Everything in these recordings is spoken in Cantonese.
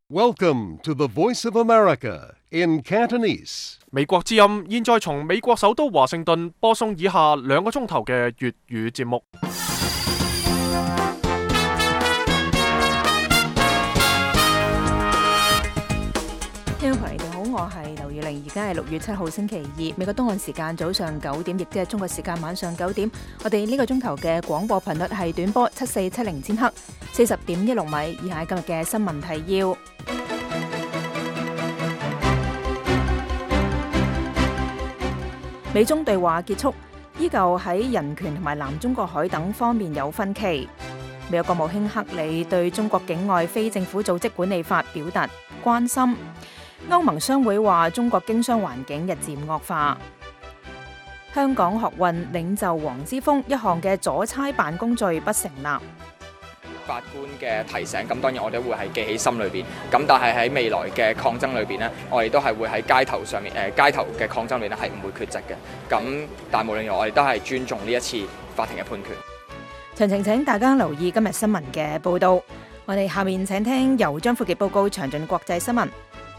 Welcome to the Voice of America in Cantonese. 美國之音現在從美國首都華盛頓播送以下2個鐘頭嘅粵語節目。 聽眾朋友你好，我係劉宇玲，而家係6月7號星期二，美國東岸時間早上9點，亦即係中國時間晚上9點。我哋呢個鐘頭嘅廣播頻率係短波7470千赫，40.16米。以下係今日嘅新聞提要。美中對話結束，依舊喺人權同埋南中國海等方面有分歧。美國國務卿克里對中國境外非政府組織管理法表達關心。歐盟商會話中國經商環境日漸惡化。香港學運領袖黃之鋒一項嘅阻差辦公罪不成立。 法官嘅提醒，咁當然我哋會係記喺心裏邊。咁但係喺未來嘅抗爭裏邊呢，我哋都係會喺街頭上面，街頭嘅抗爭裏邊呢係唔會缺席嘅。咁但係無論如何，我哋都係尊重呢一次法庭嘅判決。 詳情請大家留意今日新聞嘅報導。我哋下面請聽由張富傑報告詳盡國際新聞。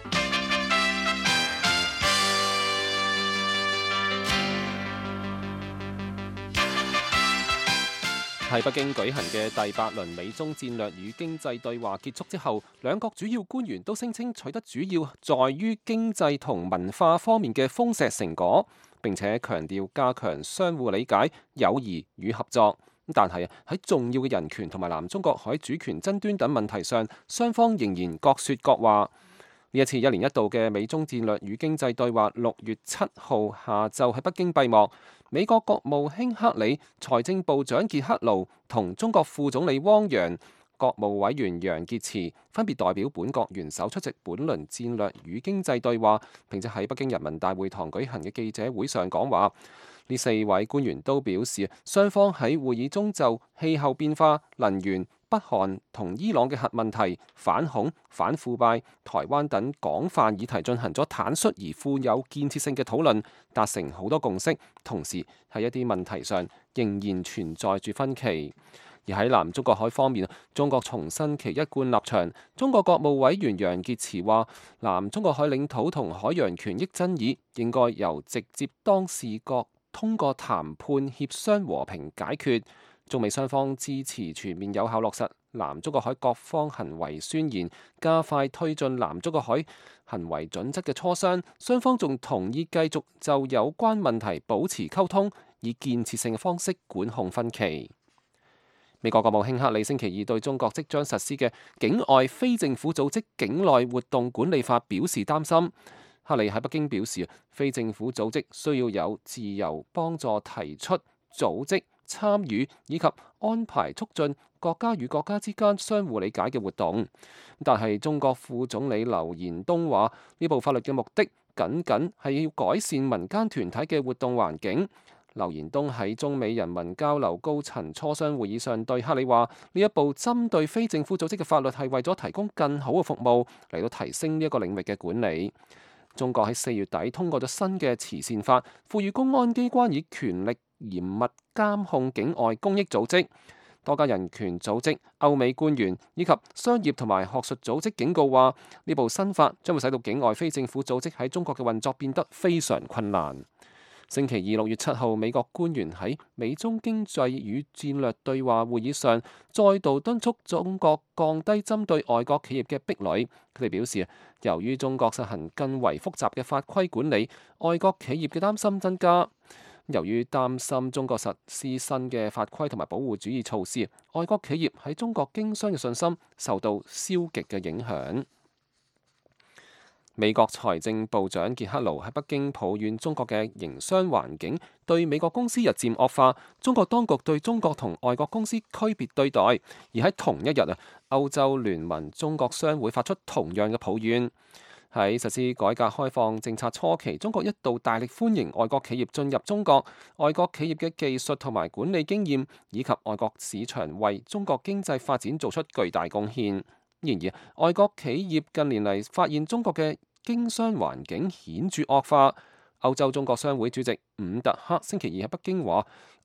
喺北京舉行嘅第8輪美中戰略與經濟對話結束之後，兩國主要官員都聲稱取得主要在於經濟同文化方面嘅豐碩成果，並且強調加強相互理解、友誼與合作。但係喺重要嘅人權同埋南中國海主權爭端等問題上，雙方仍然各說各話。呢一次1年1度嘅美中戰略與經濟對話6月7號下晝喺北京閉幕。美國國務卿克里、財政部長傑克盧同中國副總理汪洋、國務委員楊潔篪分別代表本國元首出席本輪戰略與經濟對話，並且喺北京人民大會堂舉行嘅記者會上講話。呢4位官員都表示，雙方喺會議中就氣候變化、能源、北韓同伊朗嘅核問題、反恐、反腐敗、台灣等廣泛議題進行咗坦率而富有建設性嘅討論，達成好多共識。同時喺一啲問題上仍然存在住分歧。而喺南中國海方面，中國重申其一貫立場。中國國務委員楊潔篪話，南中國海領土同海洋權益爭議應該由直接當事國通過談判協商和平解決。中美雙方支持全面有效落實南中國海各方行為宣言，加快推進南中國海行為準則嘅磋商。雙方仲同意繼續就有關問題保持溝通，以建設性嘅方式管控分歧。美國國務卿克里星期2對中國即將實施嘅境外非政府組織境內活動管理法表示擔心。克里喺北京表示，非政府組織需要有自由幫助提出、組織、參與以及安排促進國家與國家之間相互理解嘅活動。但係中國副總理劉延東話，呢部法律嘅目的僅僅係要改善民間團體嘅活動環境。劉延東喺中美人民交流高層磋商會議上對克里話，呢一部針對非政府組織嘅法律係為咗提供更好嘅服務，嚟到提升呢一個領域嘅管理。中國喺4月底通過咗新嘅慈善法，賦予公安機關以權力嚴密監控境外公益組織。多家人權組織、歐美官員以及商業同埋學術組織警告話，呢部新法將會使到境外非政府組織喺中國嘅運作變得非常困難。星期2 6月7號，美國官員喺美中經濟與戰略對話會議上，再度敦促中國降低針對外國企業嘅壁壘。佢哋表示，由於中國實行更為複雜嘅法規管理，外國企業嘅擔心增加。由於擔心中國實施新嘅法規同埋保護主義措施，外國企業喺中國經商嘅信心受到消極嘅影響。美國財政部長傑克盧喺北京抱怨中國嘅營商環境對美國公司日漸惡化，中國當局對中國同外國公司區別對待。而喺同一日歐洲聯盟中國商會發出同樣嘅抱怨。喺實施改革開放政策初期，中國一度大力歡迎外國企業進入中國，外國企業嘅技術同埋管理經驗以及外國市場為中國經濟發展做出巨大貢獻。然而，外國企業近年嚟發現中國嘅經商環境顯著惡化。歐洲中國商會主席伍特克星期2喺北京話，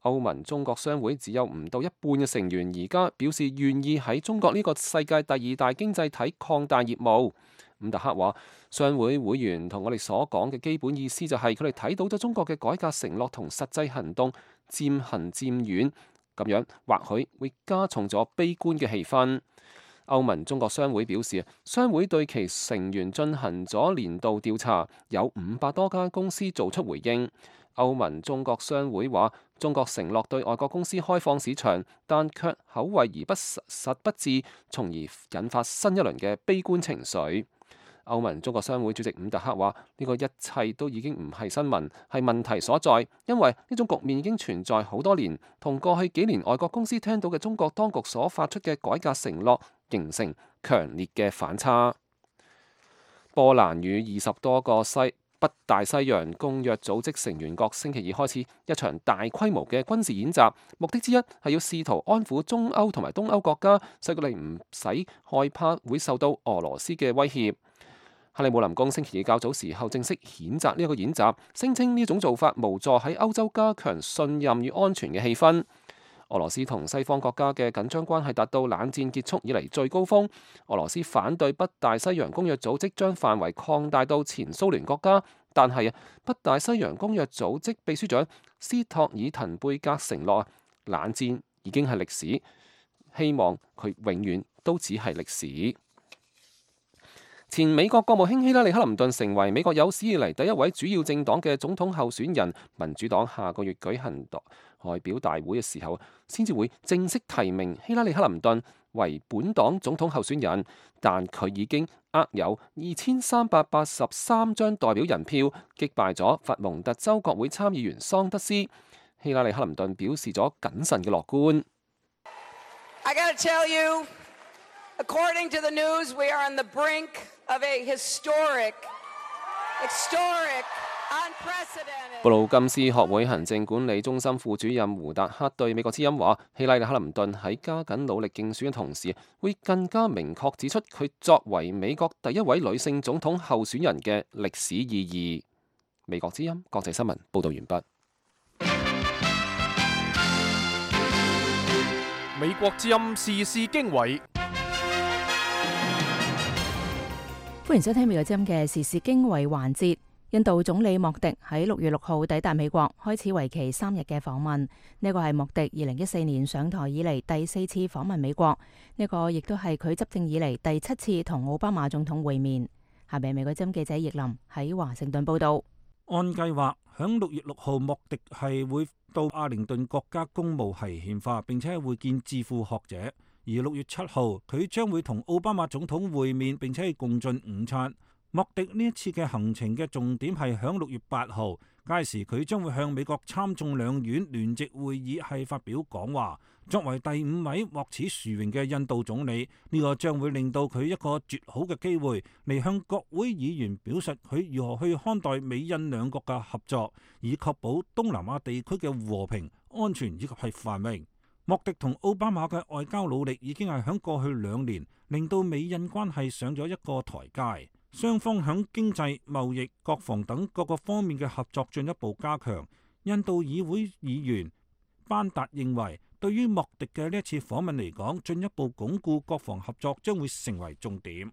歐盟中國商會只有唔到一半嘅成員而家表示願意喺中國呢個世界第二大經濟體擴大業務。伍特克話：商會會員同我哋所講嘅基本意思就係佢哋睇到咗中國嘅改革承諾同實際行動漸行漸遠，咁樣或許會加重咗悲觀嘅氣氛。歐盟中國商會表示，商會對其成員進行咗年度調查，有500多間公司做出回應。歐盟中國商會話：中國承諾對外國公司開放市場，但卻口惠而不實不至，從而引發新一輪嘅悲觀情緒。歐盟中國商會主席伍特克話：呢個一切都已經唔係新聞，係問題所在，因為呢種局面已經存在好多年，同過去幾年外國公司聽到嘅中國當局所發出嘅改革承諾形成強烈嘅反差。波蘭與20多個北大西洋公約組織成員國星期二開始一場大規模嘅軍事演習，目的之一係要試圖安撫中歐同埋東歐國家，使佢哋唔使害怕會受到俄羅斯嘅威脅。克里姆林宮星期二較早時候正式譴責呢一個演習，聲稱呢種做法無助喺歐洲加強信任與安全嘅氣氛。俄羅斯同西方國家嘅緊張關係達到冷戰結束以嚟最高峰。俄羅斯反對北大西洋公約組織將範圍擴大到前蘇聯國家，但係北大西洋公約組織秘書長斯托爾滕貝格承諾冷戰已經係歷史，希望佢永遠都只係歷史。前美國國務卿希拉里克林頓成為美國有史以嚟第一位主要政黨嘅總統候選人。民主黨下個月舉行代表大會嘅時候，先至會正式提名希拉里克林頓為本黨總統候選人，但佢已經握有2383張代表人票，擊敗咗佛蒙特州國會參議員桑德斯。希拉里克林頓表示咗謹慎嘅樂觀。 I gotta tell you, according to the news, we are on the brink of a historic, unprecedented. 布魯金斯學會行政管理中心副主任胡達克對美國之音話：希拉里克林頓喺加緊努力競選嘅同時，會更加明確指出佢作為美國第一位女性總統候選人嘅歷史意義。美國之音國際新聞報道完畢。 美國之音時事經緯， 歡迎收聽美國之音嘅時事經緯環節。印度總理莫迪喺6月6號抵達美國，開始為期3日嘅訪問。呢個係莫迪2014年上台以嚟第4次訪問美國，呢個亦都係佢執政以嚟第7次同奧巴馬總統會面。下面美國之音記者葉林喺華盛頓報道。 按計劃，響6月6號，莫迪係會到阿靈頓國家公墓係獻花，並且會見智庫學者。而6月7號，佢將會同奧巴馬總統會面，並且共進午餐。莫迪呢一次嘅行程嘅重點係響6月8號，屆時佢將會向美國參眾兩院聯席會議係發表講話。作為第5位獲此殊榮嘅印度總理，呢個將會令到佢一個絕好嘅機會嚟向國會議員表述佢如何去看待美印兩國嘅合作，以確保東南亞地區嘅和平、安全以及係繁榮。莫迪同奧巴馬嘅外交努力已經係響過去2年令到美印關係上咗一個台階，雙方響經濟、貿易、國防等各個方面嘅合作進一步加強。印度議會議員班達認為，對於莫迪嘅呢一次訪問嚟講，進一步鞏固國防合作將會成為重點。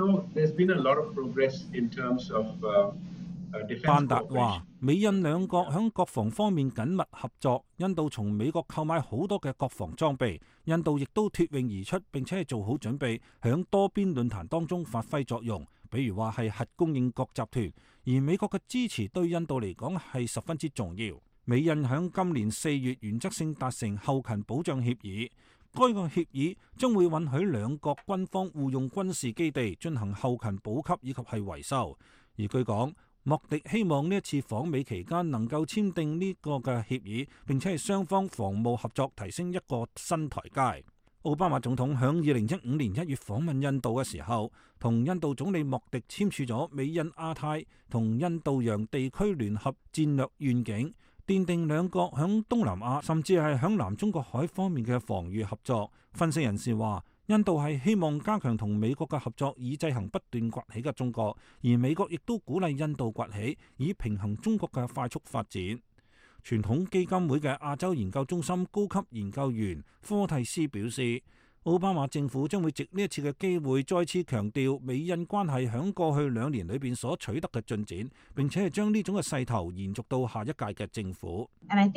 班達話：美印兩國響國防方面緊密合作，印度從美國購買好多嘅國防裝備，印度亦都脫穎而出，並且係做好準備響多邊論壇當中發揮作用，比如話係核供應國集團。而美國嘅支持對印度嚟講係十分之重要。美印響今年4月原則性達成後勤保障協議，該個協議將會允許兩國軍方互用軍事基地進行後勤補給以及係維修。而據講，莫迪希望呢一次訪美期間能夠簽訂呢個嘅協議，並且係雙方防務合作提升一個新台階。奧巴馬總統響2015年1月訪問印度嘅時候，同印度總理莫迪簽署咗美印亞太同印度洋地區聯合戰略願景，奠定兩國響東南亞甚至係響南中國海方面嘅防禦合作。分析人士話，印度係希望加強同美國嘅合作，以制衡不斷崛起嘅中國，而美國亦都鼓勵印度崛起，以平衡中國嘅快速發展。 傳統基金會嘅亞洲研究中心高級研究員科蒂斯表示，奧巴馬政府將會藉呢一次嘅機會再次強調美印關係響過去2年裏邊所取得嘅進展，並且係將呢種嘅勢頭延續到下一屆嘅政府。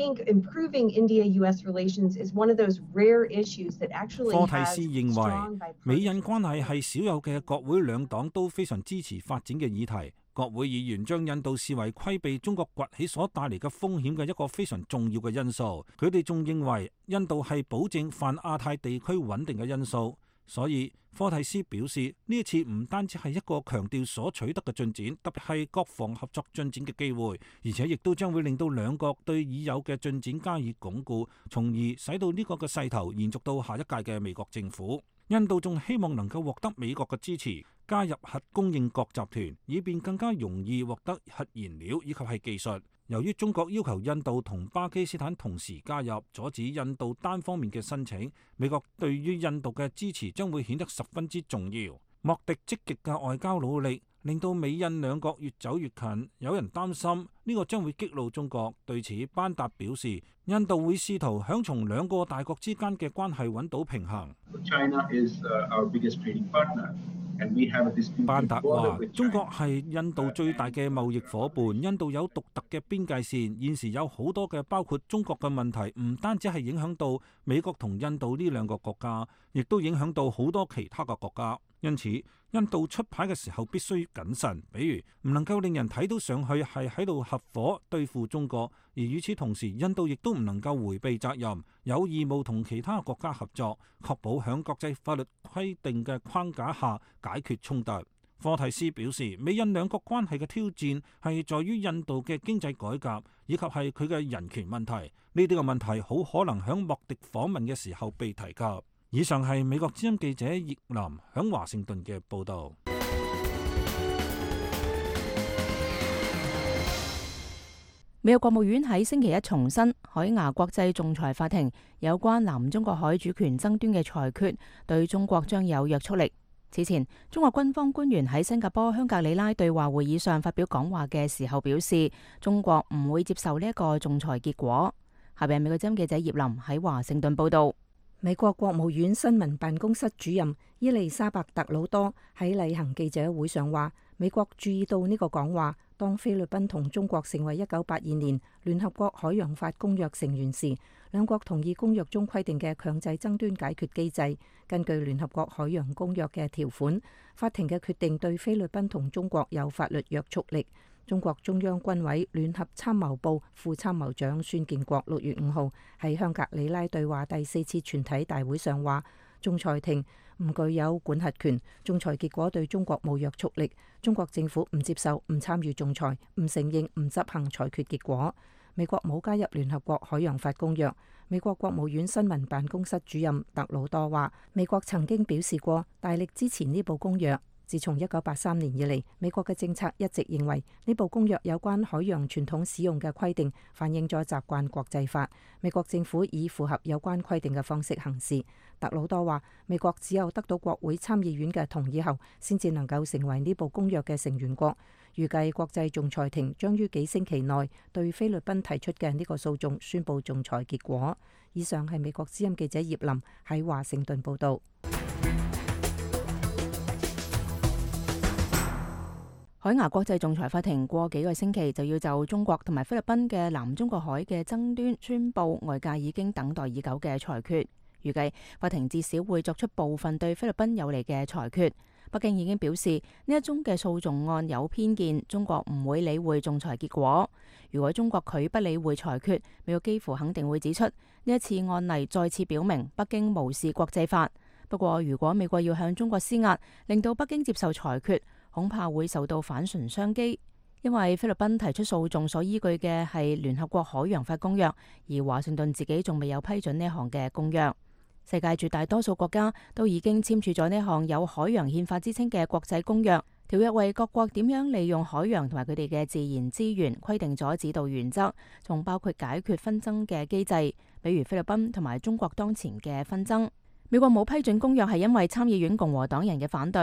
科蒂斯認為美印關係係少有嘅國會兩黨都非常支持發展嘅議題。國會議員將印度視為規避中國崛起所帶嚟嘅風險嘅一個非常重要嘅因素。佢哋仲認為印度係保證泛亞太地區穩定嘅因素。所以科蒂斯表示，呢一次唔單止係一個強調所取得嘅進展，特別係國防合作進展嘅機會，而且亦都將會令到兩國對已有嘅進展加以鞏固，從而使到呢個嘅勢頭延續到下一屆嘅美國政府。印度仲希望能夠獲得美國嘅支持，加入核供應國集團，以便更加容易獲得核燃料以及係技術。由於中國要求印度同巴基斯坦同時加入，阻止印度單方面嘅申請，美國對於印度嘅支持將會顯得十分之重要。莫迪積極嘅外交努力令到美印兩國越走越近，有人擔心呢個將會激怒中國。對此，班達表示，印度會試圖想從兩個大國之間嘅關係揾到平衡。班達話：中國係印度最大嘅貿易夥伴，印度有獨特嘅邊界線，現時有好多嘅包括中國嘅問題，唔單止係影響到美國同印度呢兩個國家，亦都影響到好多其他嘅國家。因此，印度出牌嘅時候必須謹慎，比如唔能夠令人睇到上去係喺度合夥對付中國，而與此同時，印度亦都唔能夠迴避責任，有義務同其他國家合作，確保響國際法律規定嘅框架下解決衝突。科蒂斯表示，美印兩國關係嘅挑戰係在於印度嘅經濟改革，以及係佢嘅人權問題。呢啲嘅問題好可能響莫迪訪問嘅時候被提及。以上係美國之音記者葉林響華盛頓嘅報導。 美國國務院喺星期一重申，海牙國際仲裁法庭有關南中國海主權爭端嘅裁決對中國將有約束力。此前，中國軍方官員喺新加坡香格里拉對話會議上發表講話嘅時候表示，中國唔會接受呢一個仲裁結果。下邊係美國之音記者葉林喺華盛頓報導。 美國國務院新聞辦公室主任伊麗莎白特魯多喺例行記者會上話，美國注意到呢個講話，當菲律賓同中國成為1982年聯合國海洋法公約成員時，兩國同意公約中規定嘅強制爭端解決機制。根據聯合國海洋公約嘅條款，法庭嘅決定對菲律賓同中國有法律約束力。中國中央軍委聯合參謀部副參謀長孫建國6月5號喺香格里拉對話第4次全體大會上話，仲裁庭唔具有管轄權，仲裁結果對中國冇約束力，中國政府唔接受、唔參與仲裁，唔承認、唔執行裁決結果。美國冇加入聯合國海洋法公約。美國國務院新聞辦公室主任特魯多話，美國曾經表示過大力支持呢部公約。自從1983年以嚟，美國嘅政策一直認為呢部公約有關海洋傳統使用嘅規定反映咗習慣國際法。美國政府以符合有關規定嘅方式行事。特魯多話，美國只有得到國會參議院嘅同意後，先至能夠成為呢部公約嘅成員國。預計國際仲裁庭將於幾星期內對菲律賓提出嘅呢個訴訟宣布仲裁結果。以上係美國之音記者葉林喺華盛頓報導。 海牙國際仲裁法庭過幾個星期就要就中國同埋菲律賓嘅南中國海嘅爭端宣布外界已經等待已久嘅裁決。預計法庭至少會作出部分對菲律賓有利嘅裁決。北京已經表示呢一宗嘅訴訟案有偏見，中國唔會理會仲裁結果。如果中國拒不理會裁決，美國幾乎肯定會指出呢一次案例再次表明北京無視國際法。不過如果美國要向中國施壓，令到北京接受裁決，恐怕會受到反唇相譏，因為菲律賓提出訴訟所依據嘅係聯合國海洋法公約，而華盛頓自己仲未有批准呢項嘅公約。世界絕大多數國家都已經簽署咗呢項有海洋憲法之稱嘅國際公約，條約為各國點樣利用海洋同埋佢哋嘅自然資源規定咗指導原則，仲包括解決紛爭嘅機制，比如菲律賓同埋中國當前嘅紛爭。美國冇批准公約係因為參議院共和黨人嘅反對。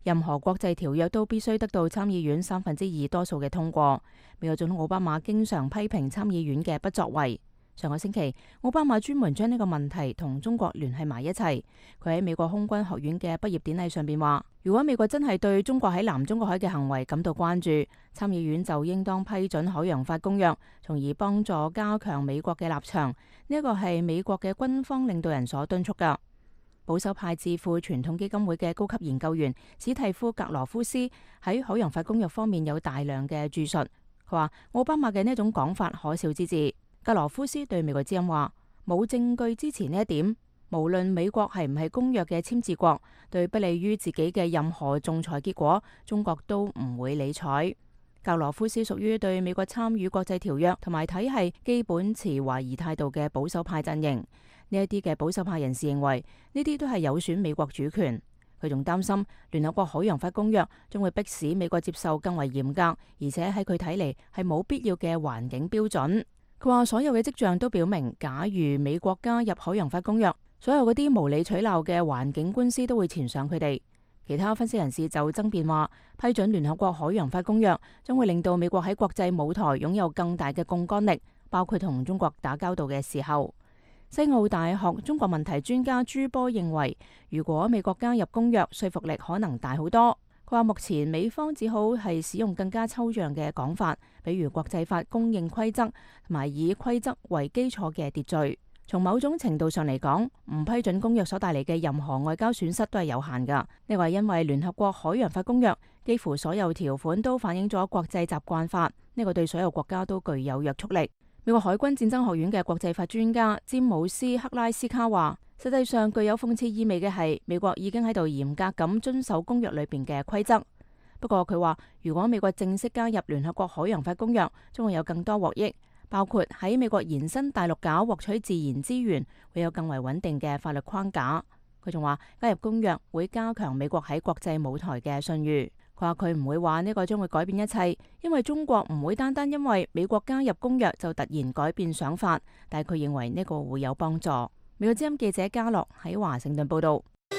任何國際條約都必須得到參議院2/3多數嘅通過。美國總統奧巴馬經常批評參議院嘅不作為。上個星期，奧巴馬專門將呢個問題同中國聯繫埋一齊。佢喺美國空軍學院嘅畢業典禮上邊話，如果美國真係對中國喺南中國海嘅行為感到關注，參議院就應當批准海洋法公約，從而幫助加強美國嘅立場。呢一個係美國嘅軍方領導人所敦促㗎。保守派智庫傳統基金會嘅高級研究員史蒂夫·格羅夫斯喺海洋法公約方面有大量嘅著述。佢話奧巴馬嘅呢一種講法可笑之至。格羅夫斯對美國之音話，冇證據支持呢一點，無論美國係唔係公約嘅簽字國，對不利於自己嘅任何仲裁結果，中國都唔會理睬。格羅夫斯屬於對美國參與國際條約同埋體系基本持懷疑態度嘅保守派陣營。呢一啲嘅保守派人士認為，呢啲都係有損美國主權。佢仲擔心聯合國海洋法公約將會迫使美國接受更為嚴格，而且喺佢睇嚟係冇必要嘅環境標準。佢話所有嘅跡象都表明，假如美國加入海洋法公約，所有嗰啲無理取鬧嘅環境官司都會纏上佢哋。其他分析人士就爭辯話，批准聯合國海洋法公約將會令到美國喺國際舞台擁有更大嘅槓桿力，包括同中國打交道嘅時候。西澳大學中國問題專家朱波認為，如果美國加入公約，說服力可能大好多。佢話目前美方只好係使用更加抽象嘅講法，比如國際法公認規則同埋以規則為基礎嘅秩序。從某種程度上嚟講，唔批准公約所帶嚟嘅任何外交損失都係有限㗎。呢個係因為聯合國海洋法公約幾乎所有條款都反映咗國際習慣法，呢個對所有國家都具有約束力。美國海軍戰爭學院嘅國際法專家詹姆斯克拉斯卡話，實際上具有諷刺意味嘅係，美國已經喺度嚴格咁遵守公約裏邊嘅規則。不過佢話，如果美國正式加入聯合國海洋法公約，將會有更多獲益，包括喺美國延伸大陸架獲取自然資源，會有更為穩定嘅法律框架。佢仲話，加入公約會加強美國喺國際舞台嘅信譽。佢話佢唔會話呢個將會改變一切，因為中國唔會單單因為美國加入公約就突然改變想法，但係佢認為呢個會有幫助。美國之音記者嘉樂喺華盛頓報道。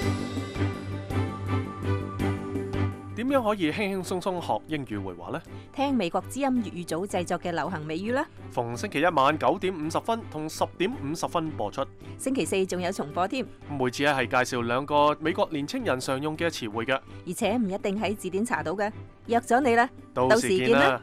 點樣可以輕輕鬆鬆學英語會話呢？ 聽美國之音粵語組製作嘅流行美語啦。 逢星期一晚9:50同10:50播出。 星期四仲有重播添。 每次係介紹2個美國年青人常用嘅詞彙嘅， 而且唔一定喺字典查到嘅。約咗你啦， 到時見啦。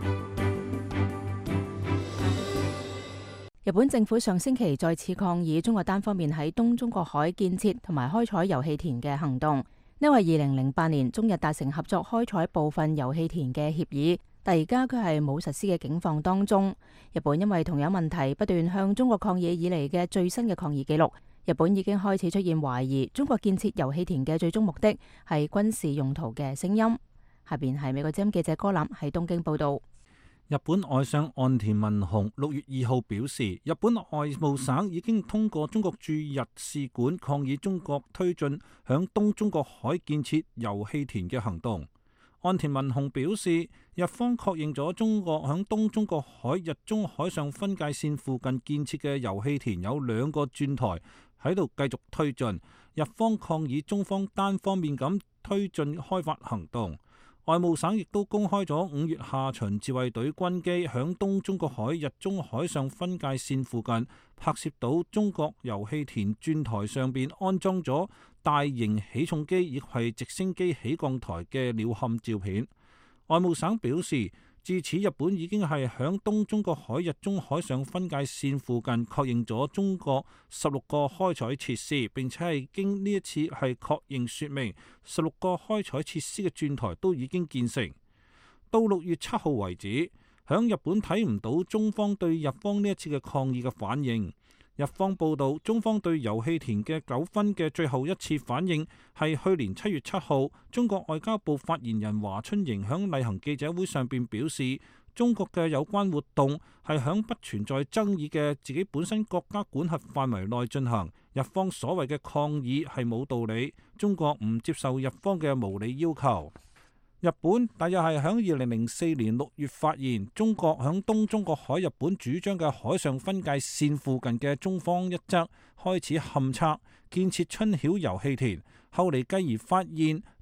日本政府上星期再次抗議中國單方面喺東中國海建設同埋開採油氣田嘅行動。因為2008年中日達成合作開採部分油氣田嘅協議，但而家佢係冇實施嘅境況當中。日本因為同樣問題不斷向中國抗議以嚟嘅最新嘅抗議記錄，日本已經開始出現懷疑中國建設油氣田嘅最終目的係軍事用途嘅聲音。下邊係美國之音記者柯林喺東京報道。 日本外相岸田文雄6月2號表示，日本外務省已經通過中國駐日使館抗議中國推進響東中國海建設油氣田嘅行動。岸田文雄表示，日方確認咗中國響東中國海日中海上分界線附近建設嘅油氣田有2個鑽台喺度繼續推進，日方抗議中方單方面咁推進開發行動。外務省亦都公開咗5月下旬自衛隊軍機響東中國海日中海上分界線附近拍攝到中國油氣田鑽台上邊安裝咗大型起重機亦係直升機起降台嘅鳥瞰照片。外務省表示，至此日本已經係響東中國海日中海上分界線附近確認咗中國16個開採設施，並且係經呢一次係確認說明16個開採設施嘅鑽台都已經建成。到6月7號為止，響日本睇唔到中方對日方呢一次嘅抗議嘅反應。日方報道，中方對油氣田嘅糾紛嘅最後一次反應係去年7月7號，中國外交部發言人華春瑩響例行記者會上邊表示，中國嘅有關活動係響不存在爭議嘅自己本身國家管轄範圍內進行，日方所謂嘅抗議係冇道理，中國唔接受日方嘅無理要求。日本大約係響2004年6月發現中國響東中國海日本主張嘅海上分界線附近嘅中方一側開始勘測建設春曉油氣田，後嚟繼而發現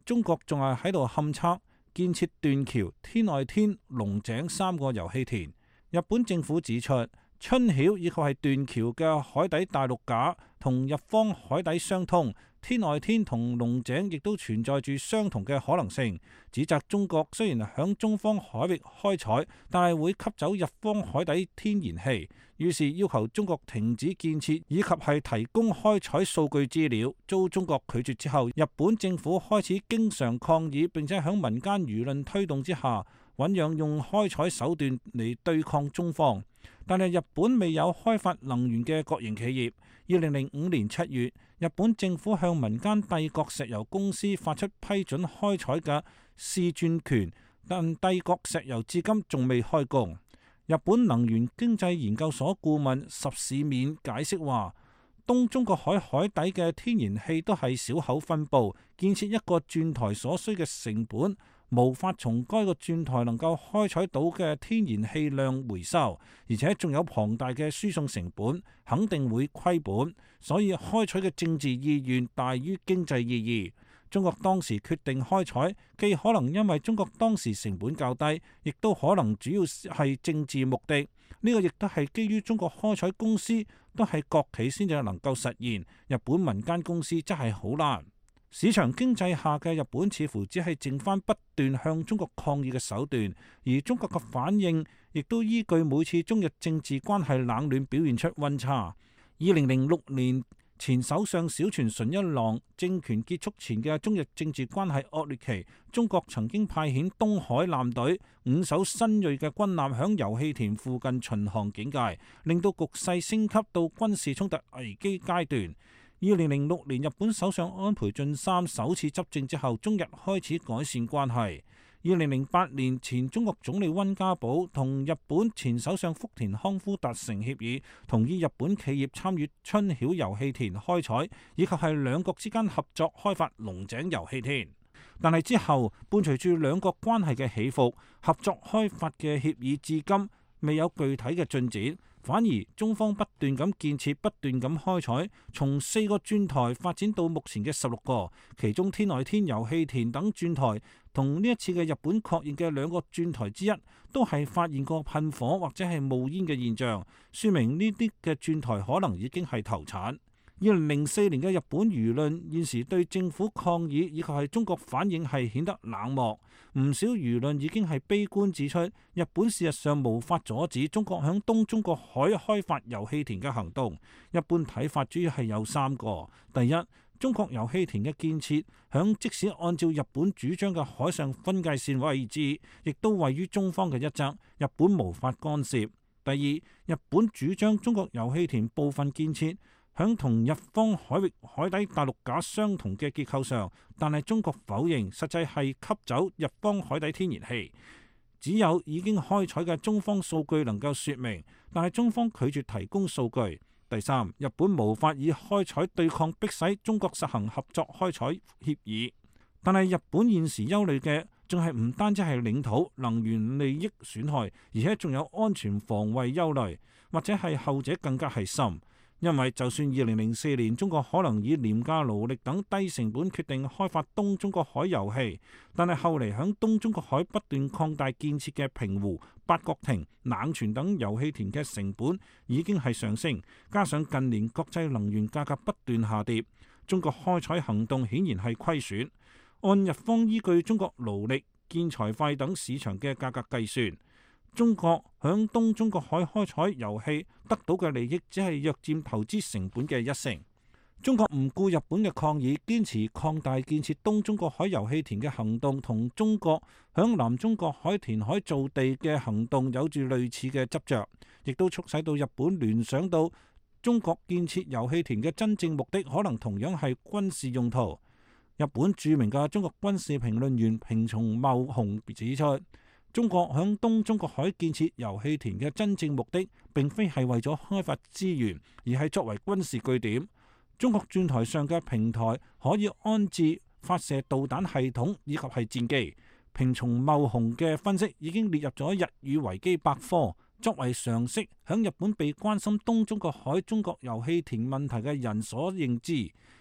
中國仲係喺度勘測建設斷橋、天外天、龍井3個油氣田。日本政府指出，春曉以及係斷橋嘅海底大陸架同日方海底相通，天外天同龍井亦都存在住相同嘅可能性，指責中國雖然響中方海域開採，但係會吸走日方海底天然氣，於是要求中國停止建設以及係提供開採數據資料。遭中國拒絕之後，日本政府開始經常抗議，並且響民間輿論推動之下，醞釀用開採手段嚟對抗中方。但係日本未有開發能源嘅國營企業。2005年7月，日本政府向民間帝國石油公司發出批准開採嘅試鑽權，但帝國石油至今仲未開工。日本能源經濟研究所顧問十市面解釋話，東中國海海底嘅天然氣都係小口分佈，建設一個鑽台所需嘅成本無法從該個鑽台能夠開採到嘅天然氣量回收，而且仲有龐大嘅輸送成本，肯定會虧本，所以開採嘅政治意願大於經濟意義。中國當時決定開採，既可能因為中國當時成本較低，亦都可能主要係政治目的。呢個亦都係基於中國開採公司都係國企先至能夠實現，日本民間公司真係好難。市場經濟下嘅日本似乎只係剩返不斷向中國抗議嘅手段，而中國嘅反應亦都依據每次中日政治關係冷暖表現出溫差。2006年前首相小泉純一郎政權結束前嘅中日政治關係惡劣期，中國曾經派遣東海艦隊5艘新鋭嘅軍艦響油氣田附近巡航警戒，令到局勢升級到軍事衝突危機階段。2006年，日本首相安倍晉三首次執政之後，中日開始改善關係。2008年，前中國總理溫家寶同日本前首相福田康夫達成協議，同意日本企業參與春曉油氣田開採，以及係兩國之間合作開發龍井油氣田。但係之後，伴隨住兩國關係嘅起伏，合作開發嘅協議至今未有具體嘅進展。反而中方不斷咁建設，不斷咁開採，從4個鑽台發展到目前嘅16個，其中天外天油氣田等鑽台同呢一次嘅日本確認嘅2個鑽台之一，都係發現過噴火或者係冒煙嘅現象，說明呢啲嘅鑽台可能已經係投產。2004年嘅日本輿論現時對政府抗議以及係中國反應係顯得冷漠，唔少輿論已經係悲觀指出，日本事實上無法阻止中國響東中國海開發油氣田嘅行動。一般睇法主要係有3個：第一，中國油氣田嘅建設響即使按照日本主張嘅海上分界線位置，亦都位於中方嘅一側，日本無法干涉；第二，日本主張中國油氣田部分建設響同日方海域海底大陸架相同嘅結構上，但係中國否認，實際係吸走日方海底天然氣。只有已經開採嘅中方數據能夠說明，但係中方拒絕提供數據。第三，日本無法以開採對抗迫使中國實行合作開採協議。但係日本現時憂慮嘅仲係唔單止係領土能源利益損害，而且仲有安全防衛憂慮，或者係後者更加係深。因為就算2004年中國可能以廉價勞力等低成本決定開發東中國海油氣，但係後嚟響東中國海不斷擴大建設嘅平湖、八角亭、冷泉等油氣田嘅成本已經係上升，加上近年國際能源價格不斷下跌，中國開採行動顯然係虧損。按日方依據中國勞力、建材費等市場嘅價格計算，中國響東中國海開採油氣得到嘅利益只係約佔投資成本嘅1成。中國唔顧日本嘅抗議，堅持擴大建設東中國海油氣田嘅行動，同中國響南中國海填海造地嘅行動有住類似嘅執着，亦都促使到日本聯想到中國建設油氣田嘅真正目的可能同樣係軍事用途。日本著名嘅中國軍事評論員平松茂雄指出，中國響東中國海建設油氣田嘅真正目的並非係為咗開發資源，而係作為軍事據點。中國鑽台上嘅平台可以安置發射導彈系統以及係戰機。平松茂雄嘅分析已經列入咗日語維基百科，作為常識，響日本被關心東中國海中國油氣田問題嘅人所認知。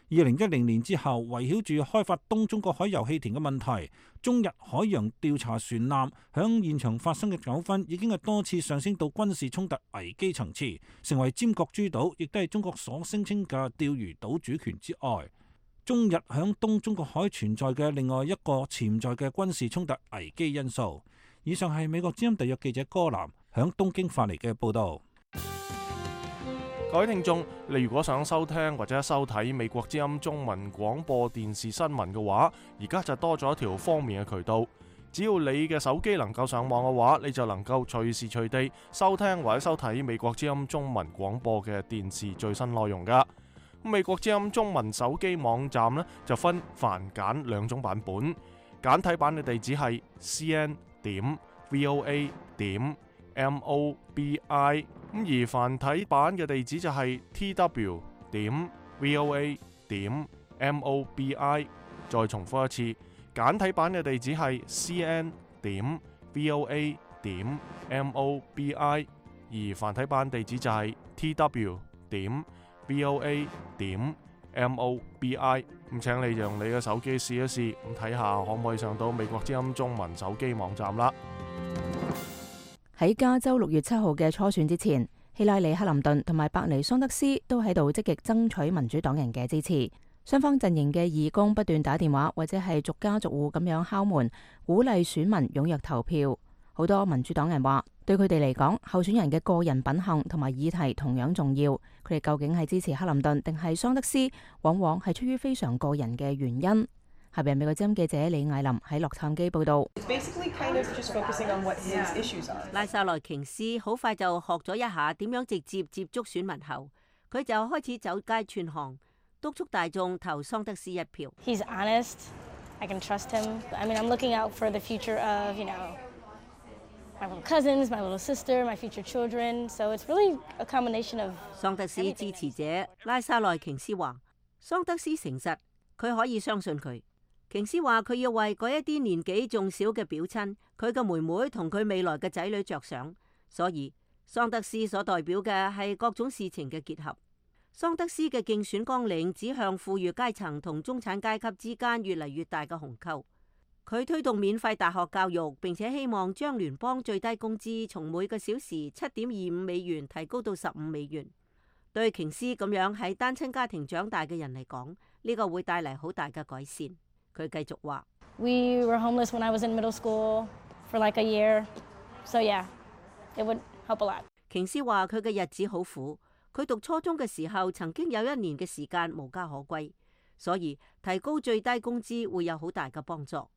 2010年之後，圍繞住開發東中國海油氣田嘅問題，中日海洋調查船艦響現場發生嘅糾紛已經係多次上升到軍事衝突危機層次，成為尖閣諸島，亦都係中國所聲稱嘅釣魚島主權之外。中日響東中國海存在嘅另外一個潛在嘅軍事衝突危機因素。以上係美國之音特約記者柯南響東京發嚟嘅報道。 各位聽眾，你如果想收聽或者收睇美國之音中文廣播電視新聞嘅話，而家就多咗一條方便嘅渠道。只要你嘅手機能夠上網嘅話，你就能夠隨時隨地收聽或者收睇美國之音中文廣播嘅電視最新內容噶。美國之音中文手機網站呢，就分繁簡兩種版本，簡體版嘅地址係 cn.voa.mobi， 而繁體版嘅地址就係 tw.voa.mobi。 再重複一次，簡體版嘅地址係 cn.voa.mobi， 而繁體版地址就係 tw.voa.mobi。 咁請你用你嘅手機試一試，咁睇下可唔可以上到美國之音中文手機網站啦。 喺加州6月7號嘅初選之前，希拉里·克林頓同埋伯尼·桑德斯都喺度積極爭取民主黨人嘅支持。雙方陣營嘅義工不斷打電話或者係逐家逐戶咁樣敲門，鼓勵選民踴躍投票。好多民主黨人話，對佢哋嚟講，候選人嘅個人品行同埋議題同樣重要。佢哋究竟係支持克林頓定係桑德斯，往往係出於非常個人嘅原因。下邊美國之音記者李艾琳喺洛杉磯報道。 拉薩萊瓊斯好快就學咗一下點樣直接接觸選民後，佢就開始走街串巷，督促大眾投桑德斯一票。 He's honest. I can trust him. I mean, I'm looking out for the future of, my little cousins, my little sister, my future children. So it's really a combination of. 桑德斯支持者拉薩萊瓊斯話：桑德斯誠實，佢可以相信佢。瓊斯話佢要為嗰一啲年紀仲小嘅表親，佢嘅妹妹同佢未來嘅仔女着想，所以桑德斯所代表嘅係各種事情嘅結合。桑德斯嘅競選綱領指向富裕階層同中產階級之間越嚟越大嘅鴻溝。佢推動免費大學教育，並且希望將聯邦最低工資從每個小時$7.25提高到$15。對瓊斯咁樣喺單親家庭長大嘅人嚟講，呢個會帶嚟好大嘅改善。佢繼續話 We were homeless when I was in middle school for like a year. So yeah, it would help a lot. 瓊斯話佢嘅日子好苦，佢讀初中嘅時候曾經有1年嘅時間無家可歸，所以提高最低工資會有好大嘅幫助。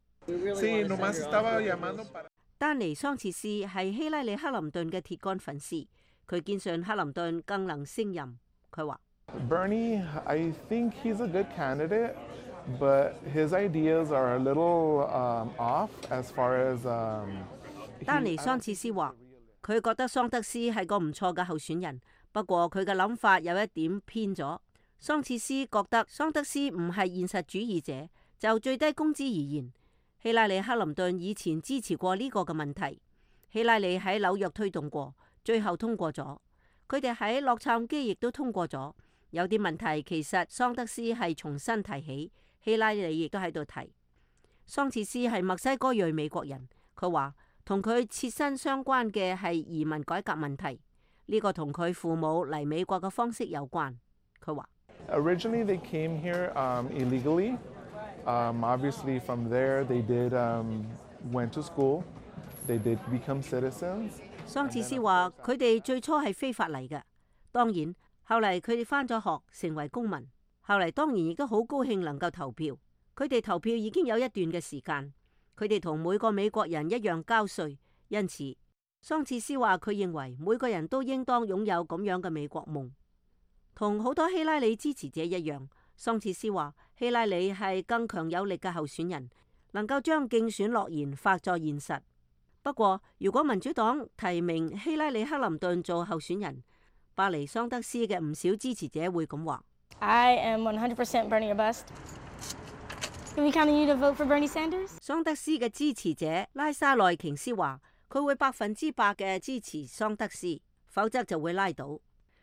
丹尼桑切斯係希拉里克林頓嘅鐵桿粉絲，佢堅信克林頓更能勝任。佢話 Bernie, I think he's a good candidate, but his ideas are a little off as far as. 丹尼桑切斯話佢覺得桑德斯係個唔錯嘅候選人，不過佢嘅諗法有一點偏咗。桑切斯覺得桑德斯唔係現實主義者，就最低工資而言，希拉里克林頓以前支持過呢個嘅問題，希拉里喺紐約推動過，最後通過咗。佢哋喺洛杉磯亦都通過咗。有啲問題其實桑德斯係重新提起，希拉里亦都喺度提。桑切斯係墨西哥裔美國人，佢話同佢切身相關嘅係移民改革問題，呢個同佢父母嚟美國嘅方式有關。佢話 Originally they came here illegally. Obviously from there they did went to school. They did become citizens. 桑切斯話佢哋最初係非法嚟嘅，當然後嚟佢哋返咗學成為公民，後嚟當然亦都好高興能夠投票。佢哋投票已經有一段嘅時間，佢哋同每個美國人一樣交稅，因此桑切斯話佢認為每個人都應當擁有咁樣嘅美國夢。同好多希拉里支持者一樣，桑切斯話希拉里係更強有力嘅候選人，能夠將競選諾言化作現實。不過如果民主黨提名希拉里克林頓做候選人，伯尼桑德斯嘅唔少支持者會咁話 I am 100% Bernie or bust. Can we count on you to vote for Bernie Sanders? 桑德斯嘅支持者拉沙內瓊斯話佢會100%嘅支持桑德斯，否則就會拉倒。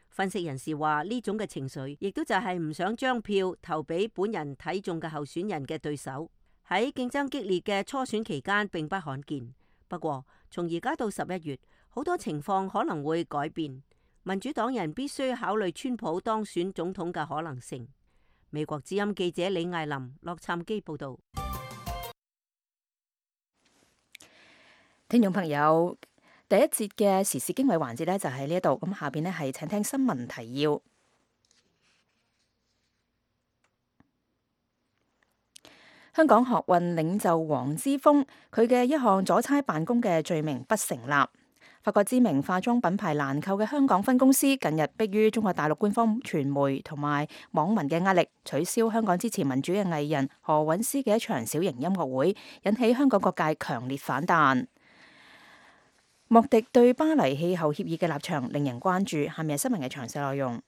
分析人士話，呢種嘅情緒亦都就係唔想將票投俾本人睇中嘅候選人嘅對手。喺競爭激烈嘅初選期間並不罕見，不過從而家到11月，好多情況可能會改變。民主黨人必須考慮川普當選總統嘅可能性。美國之音記者李艾琳洛杉磯報道。 聽眾朋友，第一節嘅時事經緯環節呢，就喺呢一度，咁下邊呢，係請聽新聞提要。香港學運領袖黃之鋒，佢嘅一項阻差辦公嘅罪名不成立。法國知名化妝品牌蘭蔻嘅香港分公司近日迫於中國大陸官方傳媒同埋網民嘅壓力，取消香港支持民主嘅藝人何韻詩嘅一場小型音樂會，引起香港各界強烈反彈。莫迪對巴黎氣候協議嘅立場令人關注。下面係新聞嘅詳細內容。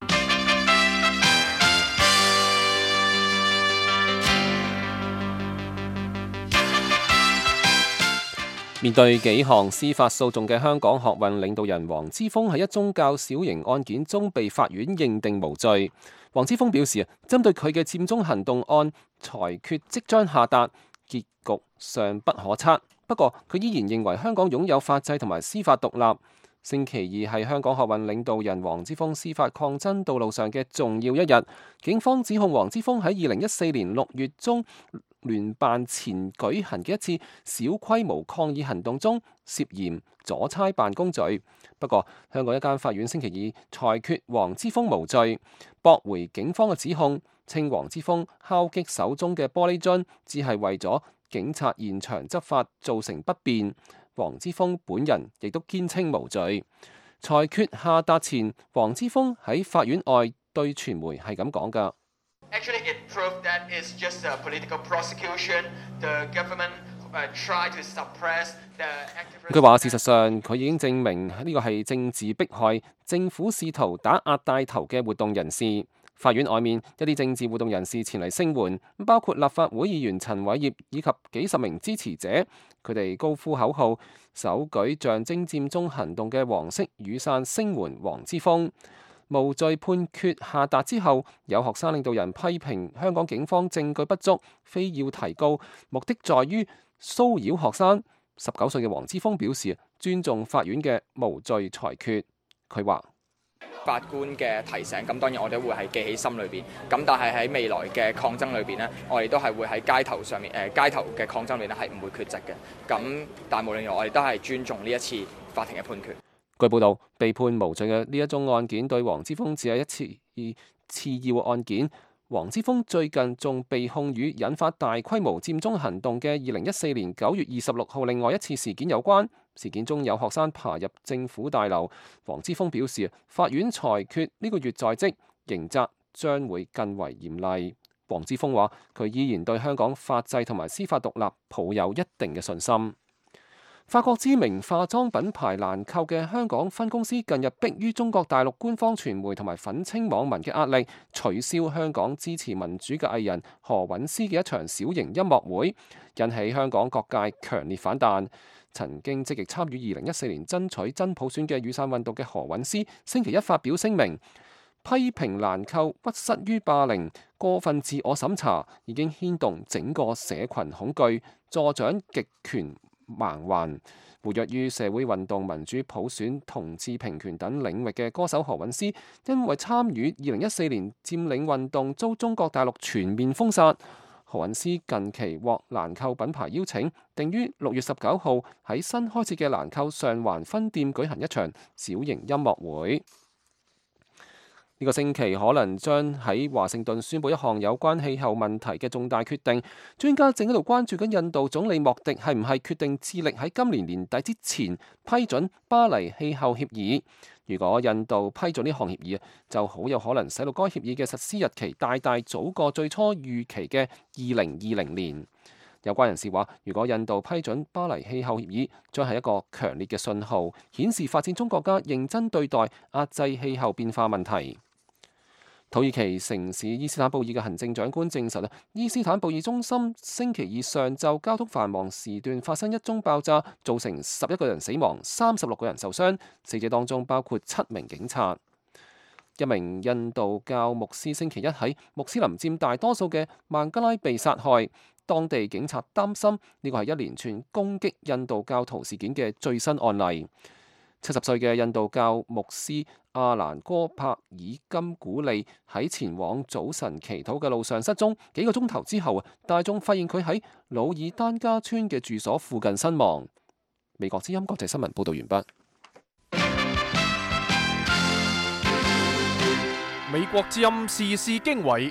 面對幾項司法訴訟嘅香港學運領導人黃之鋒喺一宗較小型案件中被法院認定無罪。黃之鋒表示針對佢嘅佔中行動案裁決即將下達，結局尚不可測。不過佢依然認為香港擁有法制同埋司法獨立。星期二係香港學運領導人黃之鋒司法抗爭道路上嘅重要一日。警方指控黃之鋒喺2014年6月中聯辦前舉行嘅一次小規模抗議行動中涉嫌阻差辦公罪。不過香港一間法院星期二裁決黃之鋒無罪，駁回警方嘅指控，稱黃之鋒敲擊手中嘅玻璃樽只係為咗警察現場執法造成不便。黃之鋒本人亦都堅稱無罪。裁決下達前，黃之鋒喺法院外對傳媒係咁講㗎。 Actually, it proved that it's just a political prosecution. The government tried to suppress the activists. 佢話：事實上，佢已經證明呢個係政治迫害，政府試圖打壓帶頭嘅活動人士。法院外面一啲政治活動人士前嚟聲援，包括立法會議員陳偉業以及幾十名支持者。佢哋高呼口號，手舉象徵佔中行動嘅黃色雨傘聲援黃之鋒。無罪判決下達之後，有學生領導人批評香港警方證據不足，非要提告，目的在於騷擾學生。19歲嘅黃之鋒表示尊重法院嘅無罪裁決。佢話： 法官嘅提醒，咁當然我哋會係記喺心裏邊。咁但係喺未來嘅抗爭裏邊呢，我哋都係會喺街頭上面，街頭嘅抗爭裏邊呢係唔會缺席嘅。咁但係無論如何，我哋都係尊重呢一次法庭嘅判決。 據報道，被判無罪嘅呢一宗案件對黃之鋒只係一次要案件。黃之鋒最近仲被控與引發大規模佔中行動嘅2014年9月26號另外一次事件有關。事件中有學生爬入政府大樓。黃之鋒表示，法院裁決呢個月在即，刑責將會更為嚴厲。黃之鋒話：佢依然對香港法制同埋司法獨立抱有一定嘅信心。法國知名化妝品牌蘭蔻嘅香港分公司近日迫於中國大陸官方傳媒同埋憤青網民嘅壓力，取消香港支持民主嘅藝人何韻詩嘅一場小型音樂會，引起香港各界強烈反彈。曾經積極參與2014年爭取真普選嘅雨傘運動嘅何韻詩，星期一發表聲明，批評蘭蔻屈膝於霸凌、過分自我審查，已經牽動整個社群恐懼，助長極權盲環。活躍於社會運動、民主普選、同志平權等領域嘅歌手何韻詩，因為參與2014年佔領運動遭中國大陸全面封殺。何韻詩近期獲蘭蔻品牌邀請，定於6月19號喺新開設嘅蘭蔻上環分店舉行一場小型音樂會。呢個星期可能將喺華盛頓宣佈一項有關氣候問題嘅重大決定。專家正喺度關注緊印度總理莫迪係唔係決定致力喺今年年底之前批准巴黎氣候協議。如果印度批准呢項協議，就好有可能使到該協議嘅實施日期大大早過最初預期嘅2020年。有關人士話，如果印度批准巴黎氣候協議，將係一個強烈嘅信號，顯示發展中國家認真對待壓制氣候變化問題。土耳其城市伊斯坦布爾嘅行政長官證實，伊斯坦布爾中心星期二上晝交通繁忙時段發生一宗爆炸，造成11個人死亡、36個人受傷，死者當中包括7名警察。 一名印度教牧師星期一喺穆斯林佔大多數嘅孟加拉被殺害，當地警察擔心呢個係一連串攻擊印度教徒事件嘅最新案例。70歲嘅印度教牧師阿蘭哥帕爾金古利喺前往早晨祈禱嘅路上失蹤，幾個鐘頭之後，大眾發現佢喺魯爾丹加村嘅住所附近身亡。美國之音國際新聞報道完畢。 美國之音時事經緯，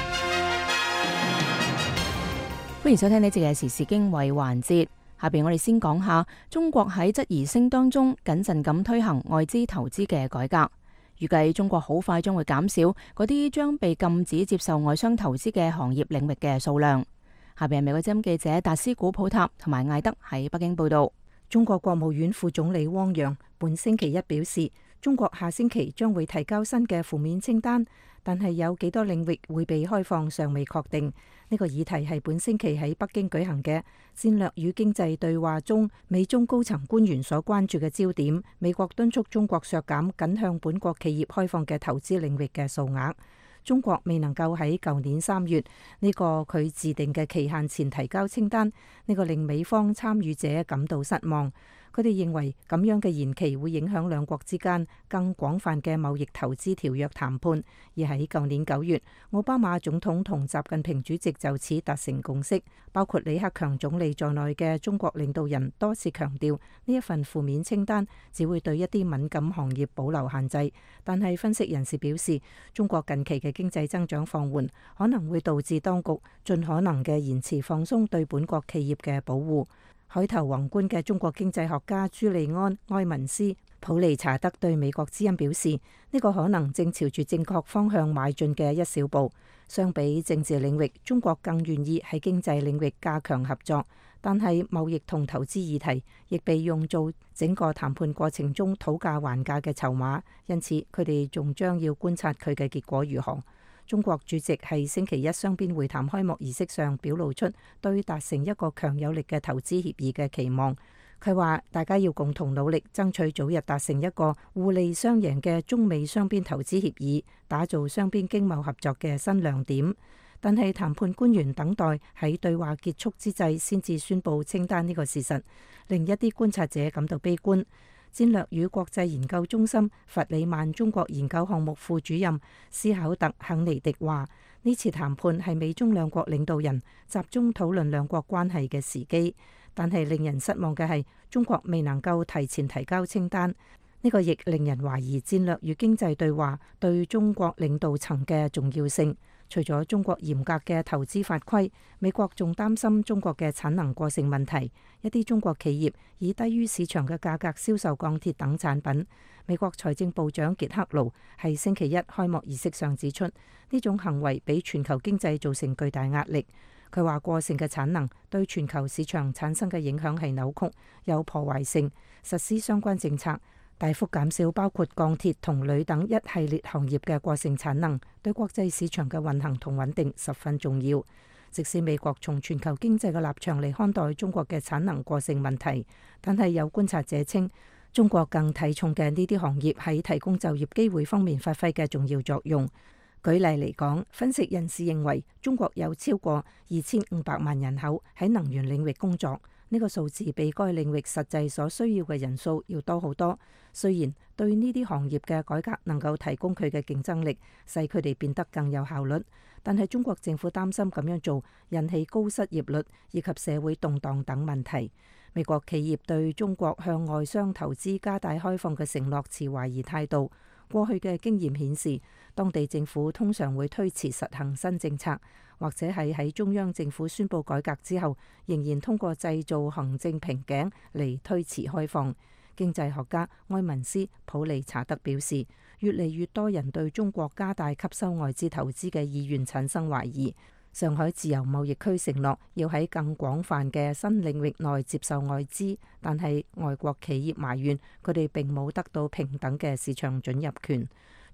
歡迎收聽呢節嘅時事經緯環節。下邊我哋先講下中國喺質疑聲當中謹慎咁推行外資投資嘅改革。預計中國好快將會減少嗰啲將被禁止接受外商投資嘅行業領域嘅數量。下邊係美國之音記者達斯古普塔同埋艾德喺北京報道。 中國國務院副總理汪洋本星期一表示，中國下星期將會提交新嘅負面清單，但係有幾多領域會被開放尚未確定。呢個議題係本星期喺北京舉行嘅戰略與經濟對話中，美中高層官員所關注嘅焦點。美國敦促中國削減僅向本國企業開放嘅投資領域嘅數額。中國未能夠喺舊年3月呢個佢自定嘅期限前提交清單，呢個令美方參與者感到失望。佢哋認為咁樣嘅延期會影響兩國之間更廣泛嘅貿易投資條約談判。而喺舊年9月，奧巴馬總統同習近平主席就此達成共識，包括李克強總理在內嘅中國領導人多次強調，呢一份負面清單只會對一啲敏感行業保留限制。但係分析人士表示，中國近期嘅經濟增長放緩，可能會導致當局盡可能嘅延遲放鬆對本國企業嘅保護。海頭宏觀嘅中國經濟學家朱利安·埃文斯普利查德對美國之音表示，呢個可能正朝住正確方向邁進嘅一小步。相比政治領域，中國更願意喺經濟領域加強合作，但係貿易同投資議題亦被用做整個談判過程中討價還價嘅籌碼，因此佢哋仲將要觀察佢嘅結果如何。中國主席喺星期一雙邊會談開幕儀式上表露出對達成一個強有力嘅投資協議嘅期望。佢話大家要共同努力，爭取早日達成一個互利雙贏嘅中美雙邊投資協議，打造雙邊經貿合作嘅新亮點。但係談判官員等待喺對話結束之際先至宣佈清單呢個事實，令一啲觀察者感到悲觀。戰略與國際研究中心弗里曼中國研究項目副主任斯考特肯尼迪話：呢次談判係美中兩國領導人集中討論兩國關係嘅時機，但係令人失望嘅係中國未能夠提前提交清單。呢個亦令人懷疑戰略與經濟對話對中國領導層嘅重要性。除咗中國嚴格嘅投資法規，美國仲擔心中國嘅產能過剩問題。一啲中國企業以低於市場嘅價格銷售鋼鐵等產品。美國財政部長傑克盧喺星期一開幕儀式上指出，呢種行為俾全球經濟造成巨大壓力。佢話過剩嘅產能對全球市場產生嘅影響係扭曲、有破壞性。實施相關政策，大幅減少包括鋼鐵同鋁等一系列行業嘅過剩產能，對國際市場嘅運行同穩定十分重要。即使美國從全球經濟嘅立場嚟看待中國嘅產能過剩問題，但係有觀察者稱，中國更睇重嘅呢啲行業喺提供就業機會方面發揮嘅重要作用。舉例嚟講，分析人士認為中國有超過2500萬人口喺能源領域工作。呢個數字比該領域實際所需要嘅人數要多好多。雖然對呢啲行業嘅改革能夠提供佢嘅競爭力，使佢哋變得更有效率，但係中國政府擔心咁樣做引起高失業率以及社會動盪等問題。美國企業對中國向外商投資加大開放嘅承諾持懷疑態度。過去嘅經驗顯示，當地政府通常會推遲實行新政策，或者係喺中央政府宣布改革之後，仍然通過製造行政瓶頸嚟推遲開放。經濟學家埃文斯普利查德表示，越嚟越多人對中國加大吸收外資投資嘅意願產生懷疑。上海自由貿易區承諾要喺更廣泛嘅新領域內接受外資，但係外國企業埋怨佢哋並冇得到平等嘅市場准入權。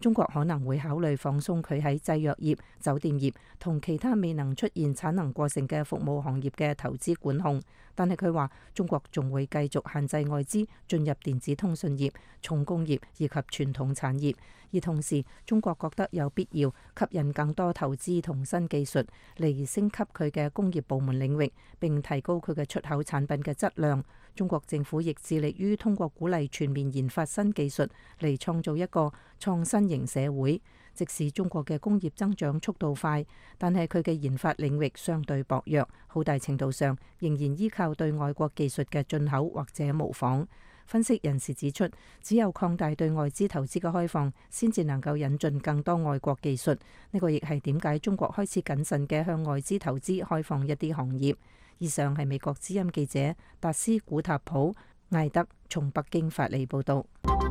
中國可能會考慮放鬆佢喺製藥業、酒店業同其他未能出現產能過剩嘅服務行業嘅投資管控。但係佢話中國仲會繼續限制外資進入電子通訊業、重工業以及傳統產業，而同時中國覺得有必要吸引更多投資同新技術嚟升級佢嘅工業部門領域，並提高佢嘅出口產品嘅質量。中國政府亦致力於通過鼓勵全面研發新技術嚟創造一個創新型社會。即使中國嘅工業增長速度快，但係佢嘅研發領域相對薄弱，好大程度上仍然依靠對外國技術嘅進口或者模仿。分析人士指出，只有擴大對外資投資嘅開放，先至能夠引進更多外國技術。呢個亦係點解中國開始謹慎嘅向外資投資開放一啲行業。以上係美國之音記者達斯古塔普艾德從北京發嚟報道。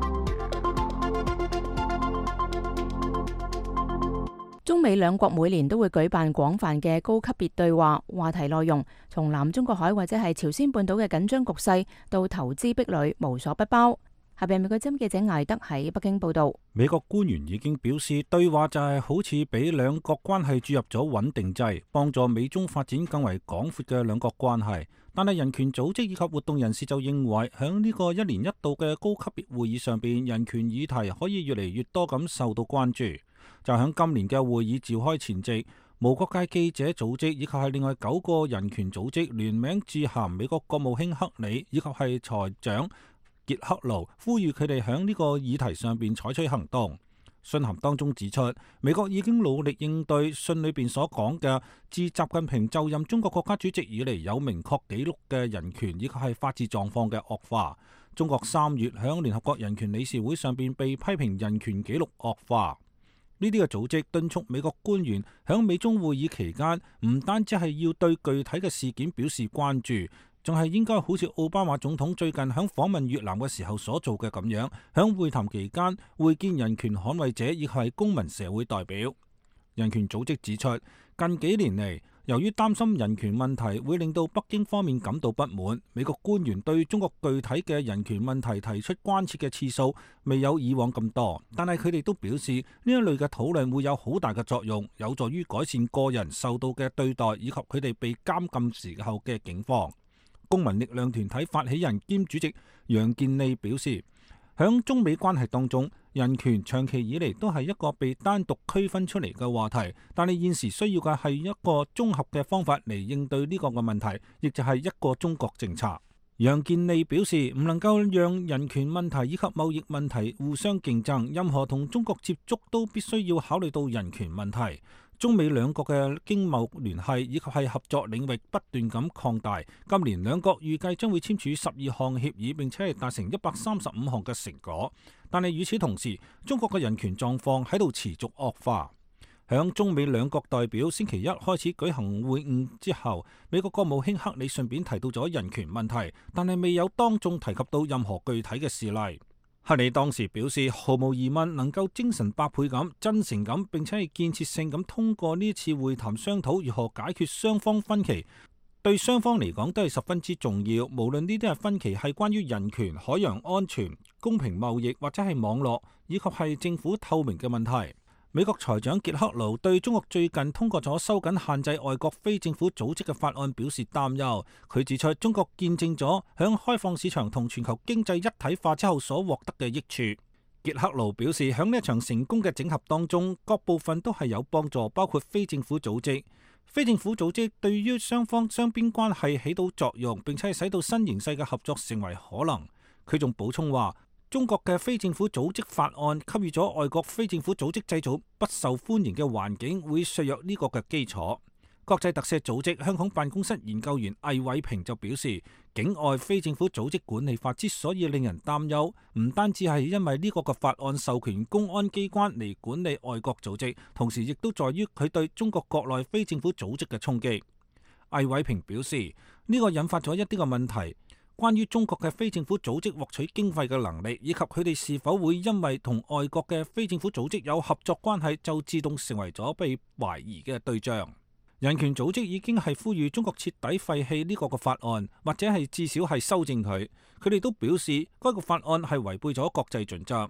中美兩國每年都會舉辦廣泛嘅高級別對話，話題內容從南中國海或者係朝鮮半島嘅緊張局勢到投資壁壘，無所不包。下邊美國之音記者艾德喺北京報道。 美國官員已經表示，對話就係好似俾兩國關係注入咗穩定劑，幫助美中發展更為廣闊嘅兩國關係。但係人權組織以及活動人士就認為，喺呢個一年一度嘅高級別會議上邊，人權議題可以越嚟越多咁受到關注。就喺今年嘅會議召開前夕，無國界記者組織以及係另外9個人權組織聯名致函美國國務卿克里以及係財長傑克盧，呼籲佢哋喺呢個議題上邊採取行動。信函當中指出，美國已經努力應對信裏邊所講嘅自習近平就任中國國家主席以嚟有明確記錄嘅人權以及係法治狀況嘅惡化。中國3月喺聯合國人權理事會上邊被批評人權紀錄惡化。呢啲嘅組織敦促美國官員喺美中會議期間，唔單止係要對具體嘅事件表示關注，仲係應該好似奧巴馬總統最近喺訪問越南嘅時候所做嘅咁樣，喺會談期間會見人權捍衛者以及係公民社會代表。人權組織指出，近幾年嚟，由於擔心人權問題會令到北京方面感到不滿，美國官員對中國具體嘅人權問題提出關切嘅次數未有以往咁多，但係佢哋都表示呢一類嘅討論會有好大嘅作用，有助於改善個人受到嘅對待以及佢哋被監禁時候嘅境況。公民力量團體發起人兼主席楊健利表示，響中美關係當中，人權長期以嚟都係一個被單獨區分出嚟嘅話題，但係現時需要嘅係一個綜合嘅方法嚟應對呢個嘅問題，亦就係一個中國政策。楊健利表示，唔能夠讓人權問題以及貿易問題互相競爭，任何同中國接觸都必須要考慮到人權問題。中美兩國嘅經貿聯繫以及係合作領域不斷咁擴大，今年兩國預計將會簽署12項協議，並且係達成135項嘅成果。但係與此同時，中國嘅人權狀況喺度持續惡化。響中美兩國代表星期一開始舉行會晤之後，美國國務卿克里順便提到咗人權問題，但係未有當眾提及到任何具體嘅事例。克里當時表示，毫無疑問能夠精神百倍咁、真誠咁，並且係建設性咁通過呢次會談商討如何解決雙方分歧，對雙方嚟講都係十分之重要。無論呢啲係分歧係關於人權、海洋安全、公平貿易或者係網絡，以及係政府透明嘅問題。美國財長傑克盧對中國最近通過咗收緊限制外國非政府組織嘅法案表示擔憂。佢指出，中國見證咗響開放市場同全球經濟一體化之後所獲得嘅益處。傑克盧表示，響呢一場成功嘅整合當中，各部分都係有幫助，包括非政府組織。非政府組織對於雙方雙邊關係起到作用，並且係使到新形勢嘅合作成為可能。佢仲補充話，中國嘅非政府組織法案給予咗外國非政府組織製造不受歡迎嘅環境，會削弱呢個嘅基礎。國際特赦組織香港辦公室研究員魏偉平就表示，境外非政府組織管理法之所以令人擔憂，唔單止係因為呢個嘅法案授權公安機關嚟管理外國組織，同時亦都在於佢對中國國內非政府組織嘅衝擊。魏偉平表示，呢個引發咗一啲嘅問題。關於中國嘅非政府組織獲取經費嘅能力，以及佢哋是否會因為同外國嘅非政府組織有合作關係，就自動成為咗被懷疑嘅對象。人權組織已經係呼籲中國徹底廢棄呢個嘅法案，或者係至少係修正佢。佢哋都表示，該個法案係違背咗國際準則。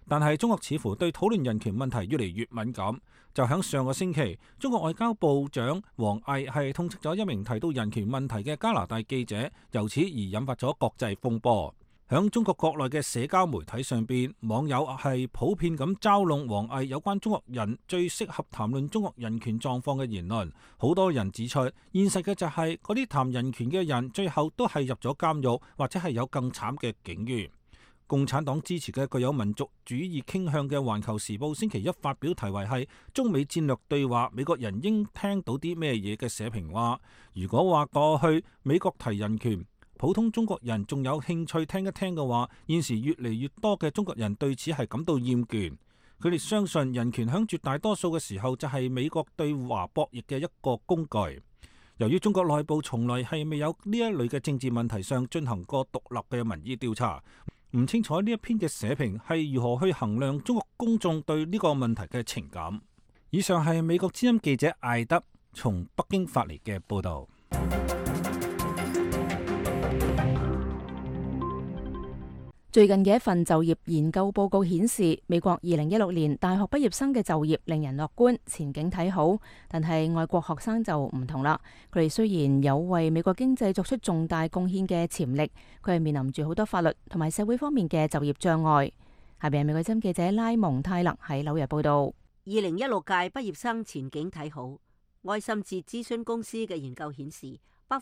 但係中國似乎對討論人權問題越嚟越敏感。就喺上個星期，中國外交部長王毅係痛斥咗一名提到人權問題嘅加拿大記者，由此而引發咗國際風波。喺中國國內嘅社交媒體上邊，網友係普遍咁嘲弄王毅有關中國人最適合談論中國人權狀況嘅言論。好多人指出，現實嘅就係嗰啲談人權嘅人最後都係入咗監獄，或者係有更慘嘅境遇。共產黨支持嘅具有民族主義傾向嘅《環球時報》星期一發表題為係中美戰略對話，美國人應聽到啲咩嘢嘅社評話，如果話過去美國提人權，普通中國人仲有興趣聽一聽嘅話，現時越嚟越多嘅中國人對此係感到厭倦。佢哋相信人權響絕大多數嘅時候就係美國對華博弈嘅一個工具。由於中國內部從來係未有呢一類嘅政治問題上進行過獨立嘅民意調查，唔清楚呢一篇嘅社評係如何去衡量中國公眾對呢個問題嘅情感。以上係美國之音記者艾德從北京發嚟嘅報導。 最近嘅一份就業研究報告顯示，美國2016年大學畢業生嘅就業令人樂觀，前景睇好。但係外國學生就唔同啦，佢哋雖然有為美國經濟作出重大貢獻嘅潛力，佢係面臨住好多法律同埋社會方面嘅就業障礙。下邊係美國之音記者拉蒙泰勒喺紐約報道。 2016屆畢業生前景睇好。愛心智諮詢公司嘅研究顯示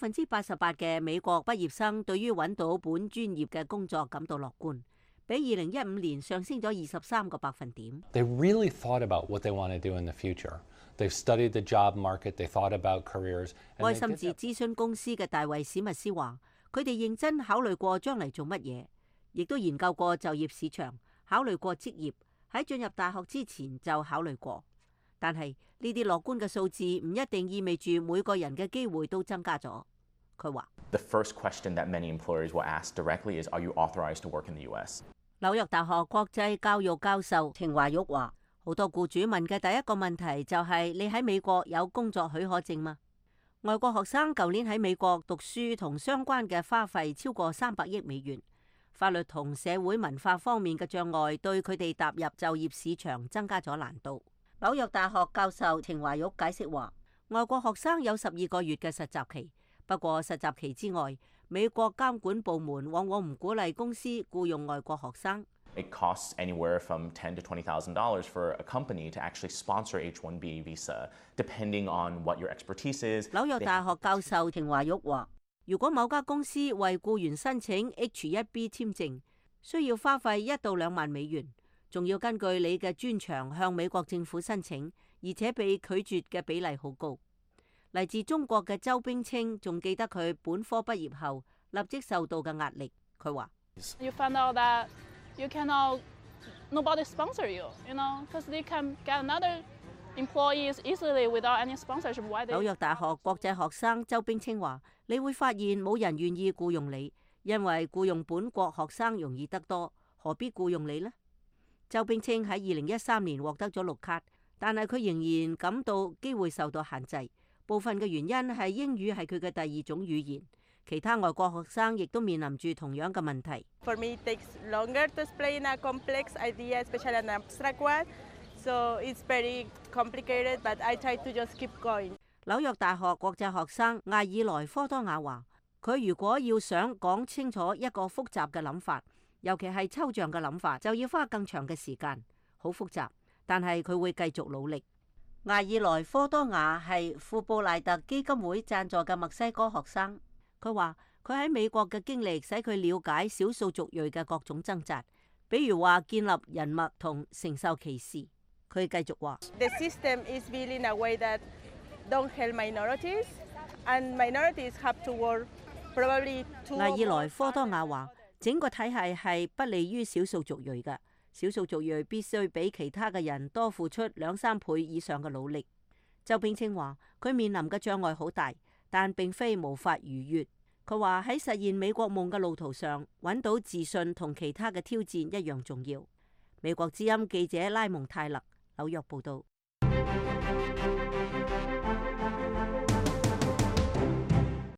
，88%嘅美國畢業生對於揾到本專業嘅工作感到樂觀，比2015年上升咗23個百分點。 They really thought about what they want to do in the future. They've studied the job market. They thought about careers. 愛心智諮詢公司嘅大衛史密斯話，佢哋認真考慮過將嚟做乜嘢，亦都研究過就業市場，考慮過職業，喺進入大學之前就考慮過。但係呢啲樂觀嘅數字唔一定意味住每個人嘅機會都增加咗。佢話 ：The first question that many employers will ask directly is, Are you authorized to work in the U.S.？ 紐約大學國際教育教授程華玉話：好多僱主問嘅第一個問題就係你喺美國有工作許可證嗎？外國學生舊年喺美國讀書同相關嘅花費超過300億美元。法律同社會文化方面嘅障礙對佢哋踏入就業市場增加咗難度。紐約大學教授程華玉解釋話，外國學生有12個月嘅實習期，不過實習期之外，美國監管部門往往唔鼓勵公司僱用外國學生。 It costs anywhere from $10,000 to $20,000 for a company to actually sponsor H-1B visa, depending on what your expertise is. 紐約大學教授程華玉話，如果某家公司為僱員申請 H-1B 簽證，需要花費1到2萬美元。仲要根據你嘅專長向美國政府申請，而且被拒絕嘅比例好高。嚟自中國嘅周冰清仲記得佢本科畢業後立即受到嘅壓力。佢話 ：You find out that you cannot, nobody sponsor you, you know, because they can get another employees easily without any sponsorship. Why they？ 紐約大學國際學生周冰清話：你會發現冇人願意僱用你，因為僱用本國學生容易得多，何必僱用你呢？周冰清喺2013年獲得咗綠卡，但係佢仍然感到機會受到限制。部分嘅原因係英語係佢嘅第二種語言。其他外國學生亦都面臨住同樣嘅問題。 For me, it takes longer to explain a complex idea, especially an abstract one. So it's very complicated, but I try to just keep going. 紐約大學國際學生艾爾萊科多雅話：佢如果要想講清楚一個複雜嘅諗法，尤其係抽象嘅諗法，就要花更長嘅時間，好複雜。但係佢會繼續努力。艾爾萊科多雅係富布賴特基金會贊助嘅墨西哥學生。佢話佢喺美國嘅經歷使佢了解少數族裔嘅各種掙扎，比如話建立人脈同承受歧視。佢繼續話 ：The system is built in a way that don't help minorities, and minorities have to work probably too. 艾爾萊科多雅話：整個體系係不利於少數族裔嘅，少數族裔必須比其他嘅人多付出2-3倍以上嘅努力。周冰清話：佢面臨嘅障礙好大，但並非無法逾越。佢話喺實現美國夢嘅路途上，揾到自信同其他嘅挑戰一樣重要。美國之音記者拉蒙泰勒紐約報道。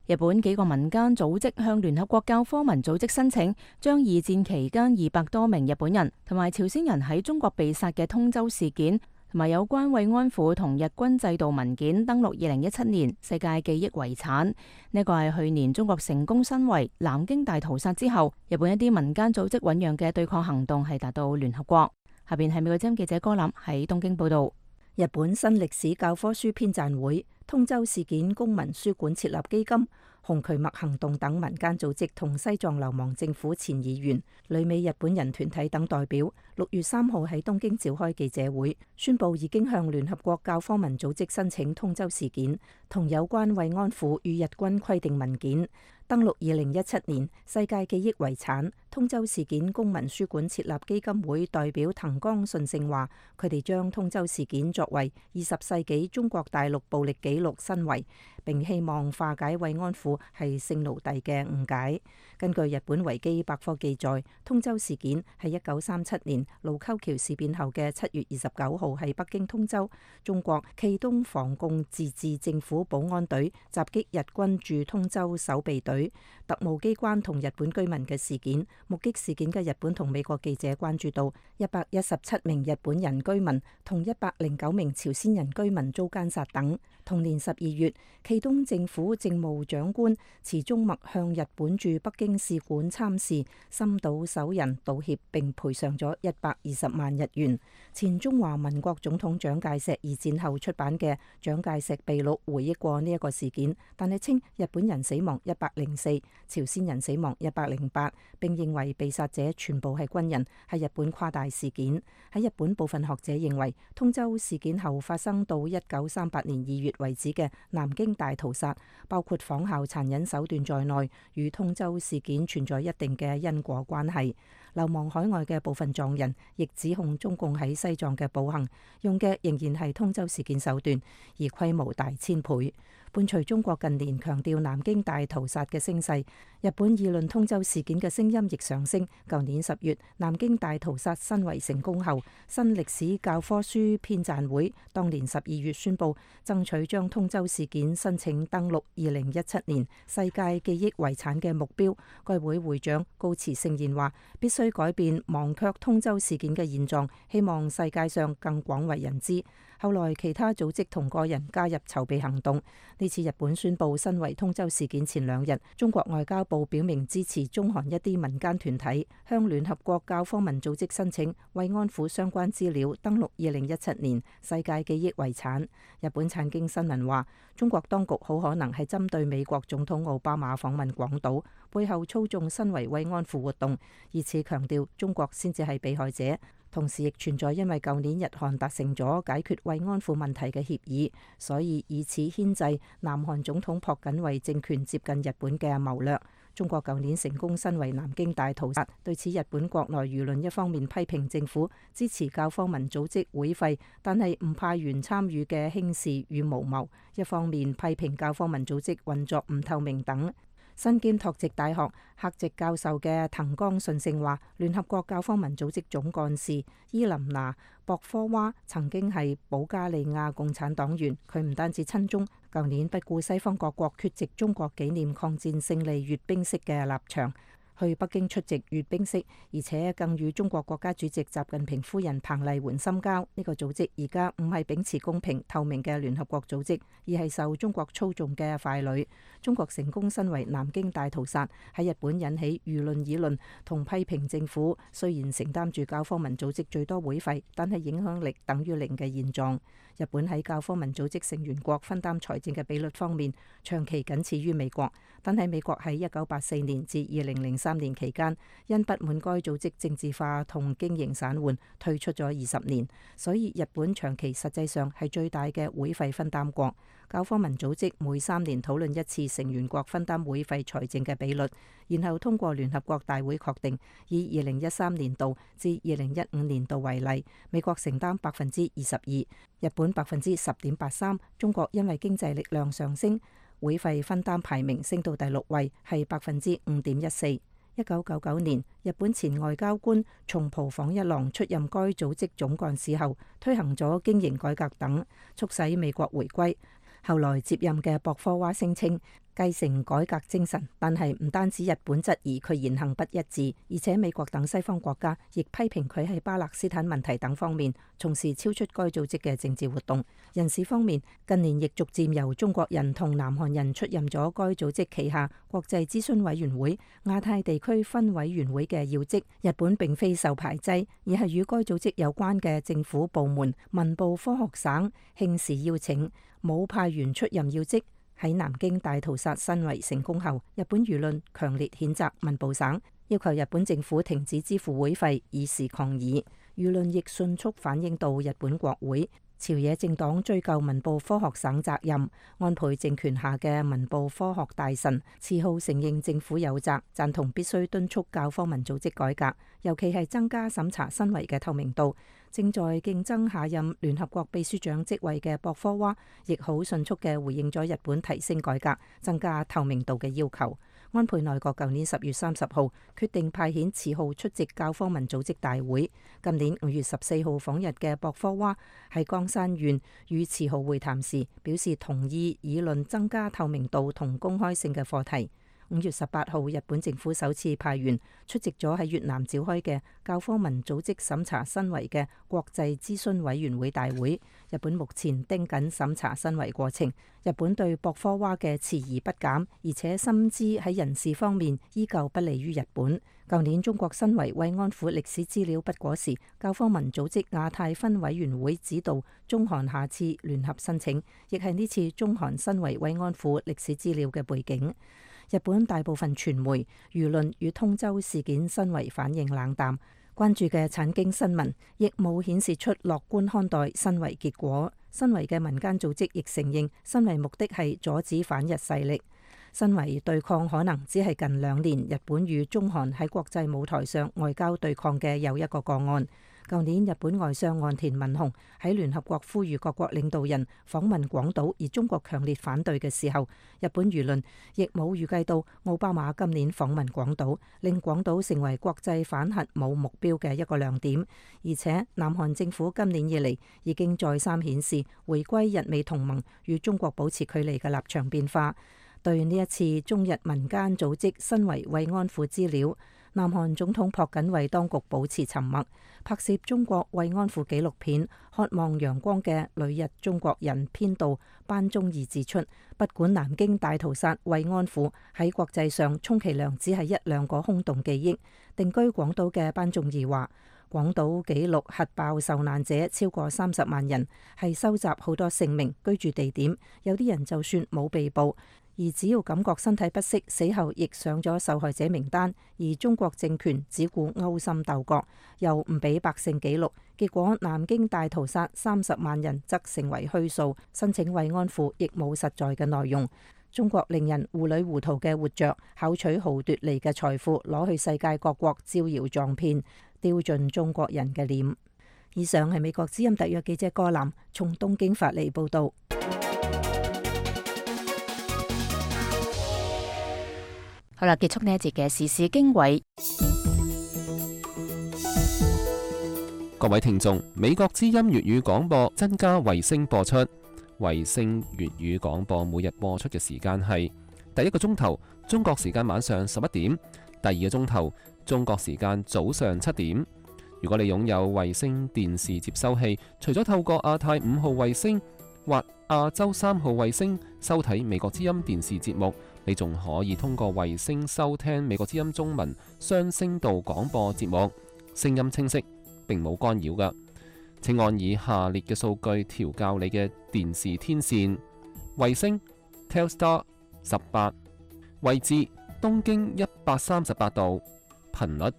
日本幾個民間組織向聯合國教科文組織申請，將二戰期間200多名日本人同埋朝鮮人喺中國被殺嘅通州事件，同埋有關慰安婦同日軍制度文件登錄2017年世界記憶遺產。呢個係去年中國成功申遺南京大屠殺之後，日本一啲民間組織醞釀嘅對抗行動係達到聯合國。下邊係美國之音記者歌林喺東京報道。 日本新歷史教科書編撰會、通州事件公民書館設立基金、紅渠默行動等民間組織同西藏流亡政府前議員、旅美日本人團體等代表6月3號喺東京召開記者會，宣布已經向聯合國教科文組織申請通州事件同有關慰安婦與日軍規定文件登錄2017年世界記憶遺產。通州事件公民書館設立基金會代表藤岡信勝話，佢哋將通州事件作為20世紀中國大陸暴力紀錄申遺，並希望化解慰安婦係性奴隸嘅誤解。根據日本維基百科記載，通州事件係1937年盧溝橋事變後嘅7月29號喺北京通州，中國冀東防共自治政府保安隊襲擊日軍駐通州守備隊、特務機關同日本居民嘅事件。目擊事件嘅日本同美國記者關注到117名日本人居民同109名朝鮮人居民遭姦殺等。同年12月，冀東政府政務長官池中默向日本駐北京使館參事森島守人道歉並賠償咗120萬日元。前中華民國總統蔣介石二戰後出版嘅《蔣介石秘錄》回憶過呢一個事件，但係稱日本人死亡104，朝鮮人死亡108，並認為被殺者全部係軍人，係日本誇大事件。喺日本部分學者認為，通州事件後發生到1938年2月為止嘅南京大屠殺，包括仿效殘忍手段在內，與通州事件存在一定嘅因果關係。流亡海外嘅部分藏人亦指控中共喺西藏嘅暴行用嘅仍然係通州事件手段，而規模大1000倍。伴隨中國近年強調南京大屠殺嘅聲勢，日本議論通州事件嘅聲音亦上升。舊年10月，南京大屠殺申遺成功後，新歷史教科書編撰會當年12月宣布爭取將通州事件申請登錄2017年世界記憶遺產嘅目標。該會會長高池聖彥話：必須改變忘卻通州事件嘅現狀，希望世界上更廣為人知。後來其他組織同個人加入籌備行動。呢次日本宣布申遺通州事件前2日，中國外交部表明支持中韓一啲民間團體向聯合國教科文組織申請慰安婦相關資料登錄2017年世界記憶遺產。日本產經新聞話，中國當局好可能係針對美國總統奧巴馬訪問廣島，背後操縱申遺慰安婦活動，以此強調中國先至係被害者。同時亦存在因為舊年日韓達成咗解決慰安婦問題嘅協議，所以以此牽制南韓總統朴槿惠政權接近日本嘅謀略。中國舊年成功申遺南京大屠殺，對此日本國內輿論一方面批評政府支持教科文組織會費，但係唔派員參與嘅輕視與無謀；一方面批評教科文組織運作唔透明等。身兼托直大學客席教授嘅藤岡信勝話，聯合國教科文組織總幹事伊琳娜博科娃曾經係保加利亞共產黨員，佢唔單止親中，舊年不顧西方各國缺席中國紀念抗戰勝利閱兵式嘅立場，去北京出席閱兵式，而且更與中國國家主席習近平夫人彭麗媛深交。呢個組織而家唔係秉持公平透明嘅聯合國組織，而係受中國操縱嘅傀儡。中國成功申遺南京大屠殺，喺日本引起輿論議論同批評政府雖然承擔住教科文組織最多會費，但係影響力等於零嘅現狀。日本喺教科文組織成員國分擔財政嘅比率方面，長期僅次於美國。但係美國喺1984年至2003年期間，因不滿該組織政治化同經營散緩，退出咗20年。所以日本長期實際上係最大嘅會費分擔國。教科文組織每3年討論一次成員國分擔會費財政嘅比率，然後通過聯合國大會確定。以2013年度至2015年度為例，美國承擔22%，日本10.83%，中國因為經濟力量上升，會費分擔排名升到第6位，係5.14%。1999年，日本前外交官松浦房一郎出任該組織總幹事後，推行咗經營改革等，促使美國回歸。後來接任嘅博科娃聲稱， 繼承改革精神，但係唔單止日本質疑佢言行不一致，而且美國等西方國家亦批評佢喺巴勒斯坦問題等方面從事超出該組織嘅政治活動。人事方面，近年亦逐漸由中國人同南韓人出任咗該組織旗下國際諮詢委員會亞太地區分委員會嘅要職。日本並非受排擠，而係與該組織有關嘅政府部門文部科學省慶時邀請，冇派員出任要職。喺南京大屠殺申遺成功後，日本輿論強烈譴責文部省，要求日本政府停止支付會費，以示抗議。輿論亦迅速反映到日本國會，朝野政黨追究文部科學省責任。安倍政權下嘅文部科學大臣池浩承認政府有責，贊同必須敦促教科文組織改革，尤其係增加審查申遺嘅透明度。正在競爭下任聯合國秘書長職位嘅博科娃，亦好迅速嘅回應咗日本提升改革、增加透明度嘅要求。安倍內閣舊年10月30號決定派遣池浩出席教科文組織大會。今年5月14號訪日嘅博科娃喺岡山縣與池浩會談時，表示同意議論增加透明度同公開性嘅課題。5月18號，日本政府首次派員出席咗喺越南召開嘅教科文組織審查申遺嘅國際諮詢委員會大會。日本目前盯緊審查申遺過程。日本對博科娃嘅遲疑不減，而且深知喺人事方面依舊不利於日本。舊年中國申遺慰安婦歷史資料不果時，教科文組織亞太分委員會指導中韓下次聯合申請，亦係呢次中韓申遺慰安婦歷史資料嘅背景。日本大部分傳媒、輿論與通州事件申遺反應冷淡，關注嘅產經新聞亦冇顯示出樂觀看待申遺結果。申遺嘅民間組織亦承認申遺目的係阻止反日勢力。申遺對抗可能只係近2年日本與中韓喺國際舞台上外交對抗嘅又一個個案。舊年日本外相岸田文雄喺聯合國呼籲各國領導人訪問廣島，而中國強烈反對嘅時候，日本輿論亦冇預計到奧巴馬今年訪問廣島，令廣島成為國際反核武目標嘅一個亮點。而且南韓政府今年以嚟已經再三顯示回歸日美同盟與中國保持距離嘅立場變化。對呢一次中日民間組織申遺慰安婦資料，南韓總統朴槿惠當局保持沉默。拍攝中國慰安婦紀錄片《渴望陽光嘅旅日中國人》編導班宗義指出，不管南京大屠殺慰安婦喺國際上充其量只係1-2個空洞記憶。定居廣島嘅班宗義話，廣島記錄核爆受難者超過30萬人，係收集好多姓名、居住地點，有啲人就算冇被捕，而只要感覺身體不適，死後亦上咗受害者名單。而中國政權只顧勾心鬥角，又唔俾百姓記錄，結果南京大屠殺30萬人則成為虛數，申請慰安婦亦冇實在嘅內容。中國令人糊裏糊塗嘅活着，巧取豪奪嚟嘅財富攞去世界各國招搖撞騙，丟盡中國人嘅臉。以上係美國之音特約記者柯南從東京發嚟報道。 好啦，結束呢一節嘅時事經緯。 各位聽眾，美國之音粵語廣播增加衛星播出。衛星粵語廣播每日播出嘅時間係第一個鐘頭中國時間晚上11點，第二個鐘頭中國時間早上7點。如果你擁有衛星電視接收器，除咗透過亞太5號衛星或亞洲3號衛星收睇美國之音電視節目，你仲可以通過衛星收聽美國之音中文雙聲道廣播節目，聲音清晰，並冇干擾㗎。請按以下列嘅數據調校你嘅電視天線：衛星 Telstar 18，位置東經138度，頻率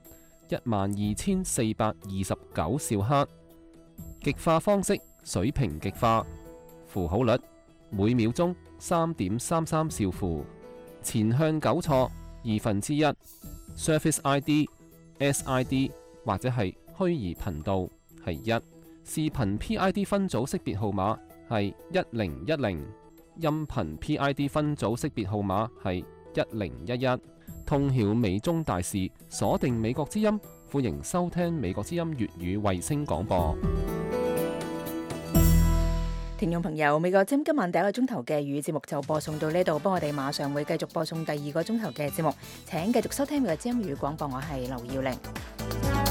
12429兆赫，極化方式水平極化，符號率每秒鐘3.33兆符，前向糾錯1/2， Surface ID、SID 或者係虛擬頻道係1，視頻 PID 分組識別號碼係1010，音頻 PID 分組識別號碼係1011。通曉美中大事，鎖定美國之音，歡迎收聽美國之音粵語衛星廣播。 聽眾朋友，美國之音今晚第一個鐘頭嘅粵語節目就播送到呢度，不過我哋馬上會繼續播送第二個鐘頭嘅節目，請繼續收聽美國之音粵語廣播，我係劉耀玲。